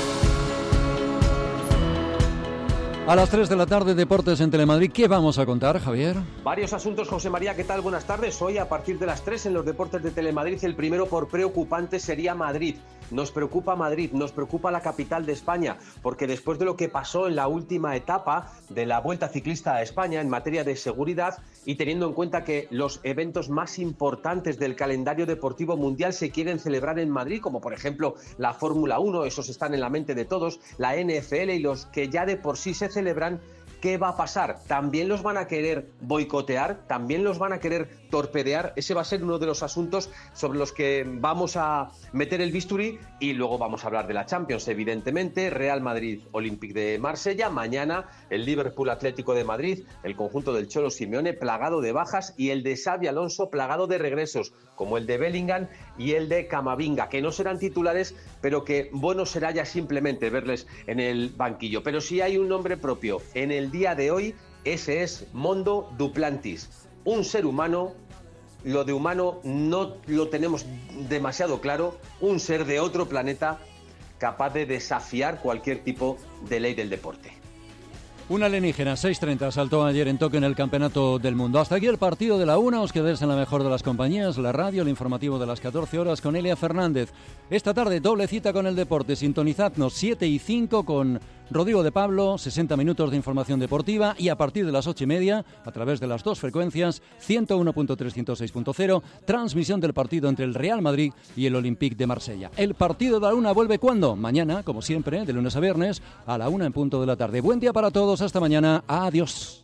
A las tres de la tarde, Deportes en Telemadrid. ¿Qué vamos a contar, Javier? Varios asuntos, José María. ¿Qué tal? Buenas tardes. Hoy, a partir de las tres, en los Deportes de Telemadrid, el primero por preocupante sería Madrid. Nos preocupa Madrid, nos preocupa la capital de España, porque después de lo que pasó en la última etapa de la Vuelta Ciclista a España en materia de seguridad, y teniendo en cuenta que los eventos más importantes del calendario deportivo mundial se quieren celebrar en Madrid, como por ejemplo la Fórmula uno, esos están en la mente de todos, la N F L y los que ya de por sí se celebran, ¿qué va a pasar? ¿También los van a querer boicotear? ¿También los van a querer torpedear? Ese va a ser uno de los asuntos sobre los que vamos a meter el bisturí, y luego vamos a hablar de la Champions, evidentemente. Real Madrid, Olympique de Marsella, mañana el Liverpool Atlético de Madrid, el conjunto del Cholo Simeone plagado de bajas y el de Xabi Alonso plagado de regresos, como el de Bellingham y el de Camavinga, que no serán titulares, pero que bueno será ya simplemente verles en el banquillo. Pero si hay un nombre propio en el día de hoy, ese es Mondo Duplantis, un ser humano. Lo de humano no lo tenemos demasiado claro, un ser de otro planeta capaz de desafiar cualquier tipo de ley del deporte. Un alienígena, seis treinta, saltó ayer en Tokio en el Campeonato del Mundo. Hasta aquí el partido de la una. Os quedéis en la mejor de las compañías, la radio, el informativo de las catorce horas con Elia Fernández. Esta tarde doble cita con el deporte. Sintonizadnos siete y cinco con Rodrigo de Pablo, sesenta minutos de información deportiva, y a partir de las ocho y media, a través de las dos frecuencias, ciento uno punto tres, ciento seis punto cero, transmisión del partido entre el Real Madrid y el Olympique de Marsella. El partido de la una vuelve ¿cuándo? Mañana, como siempre, de lunes a viernes, a la una en punto de la tarde. Buen día para todos, hasta mañana, adiós.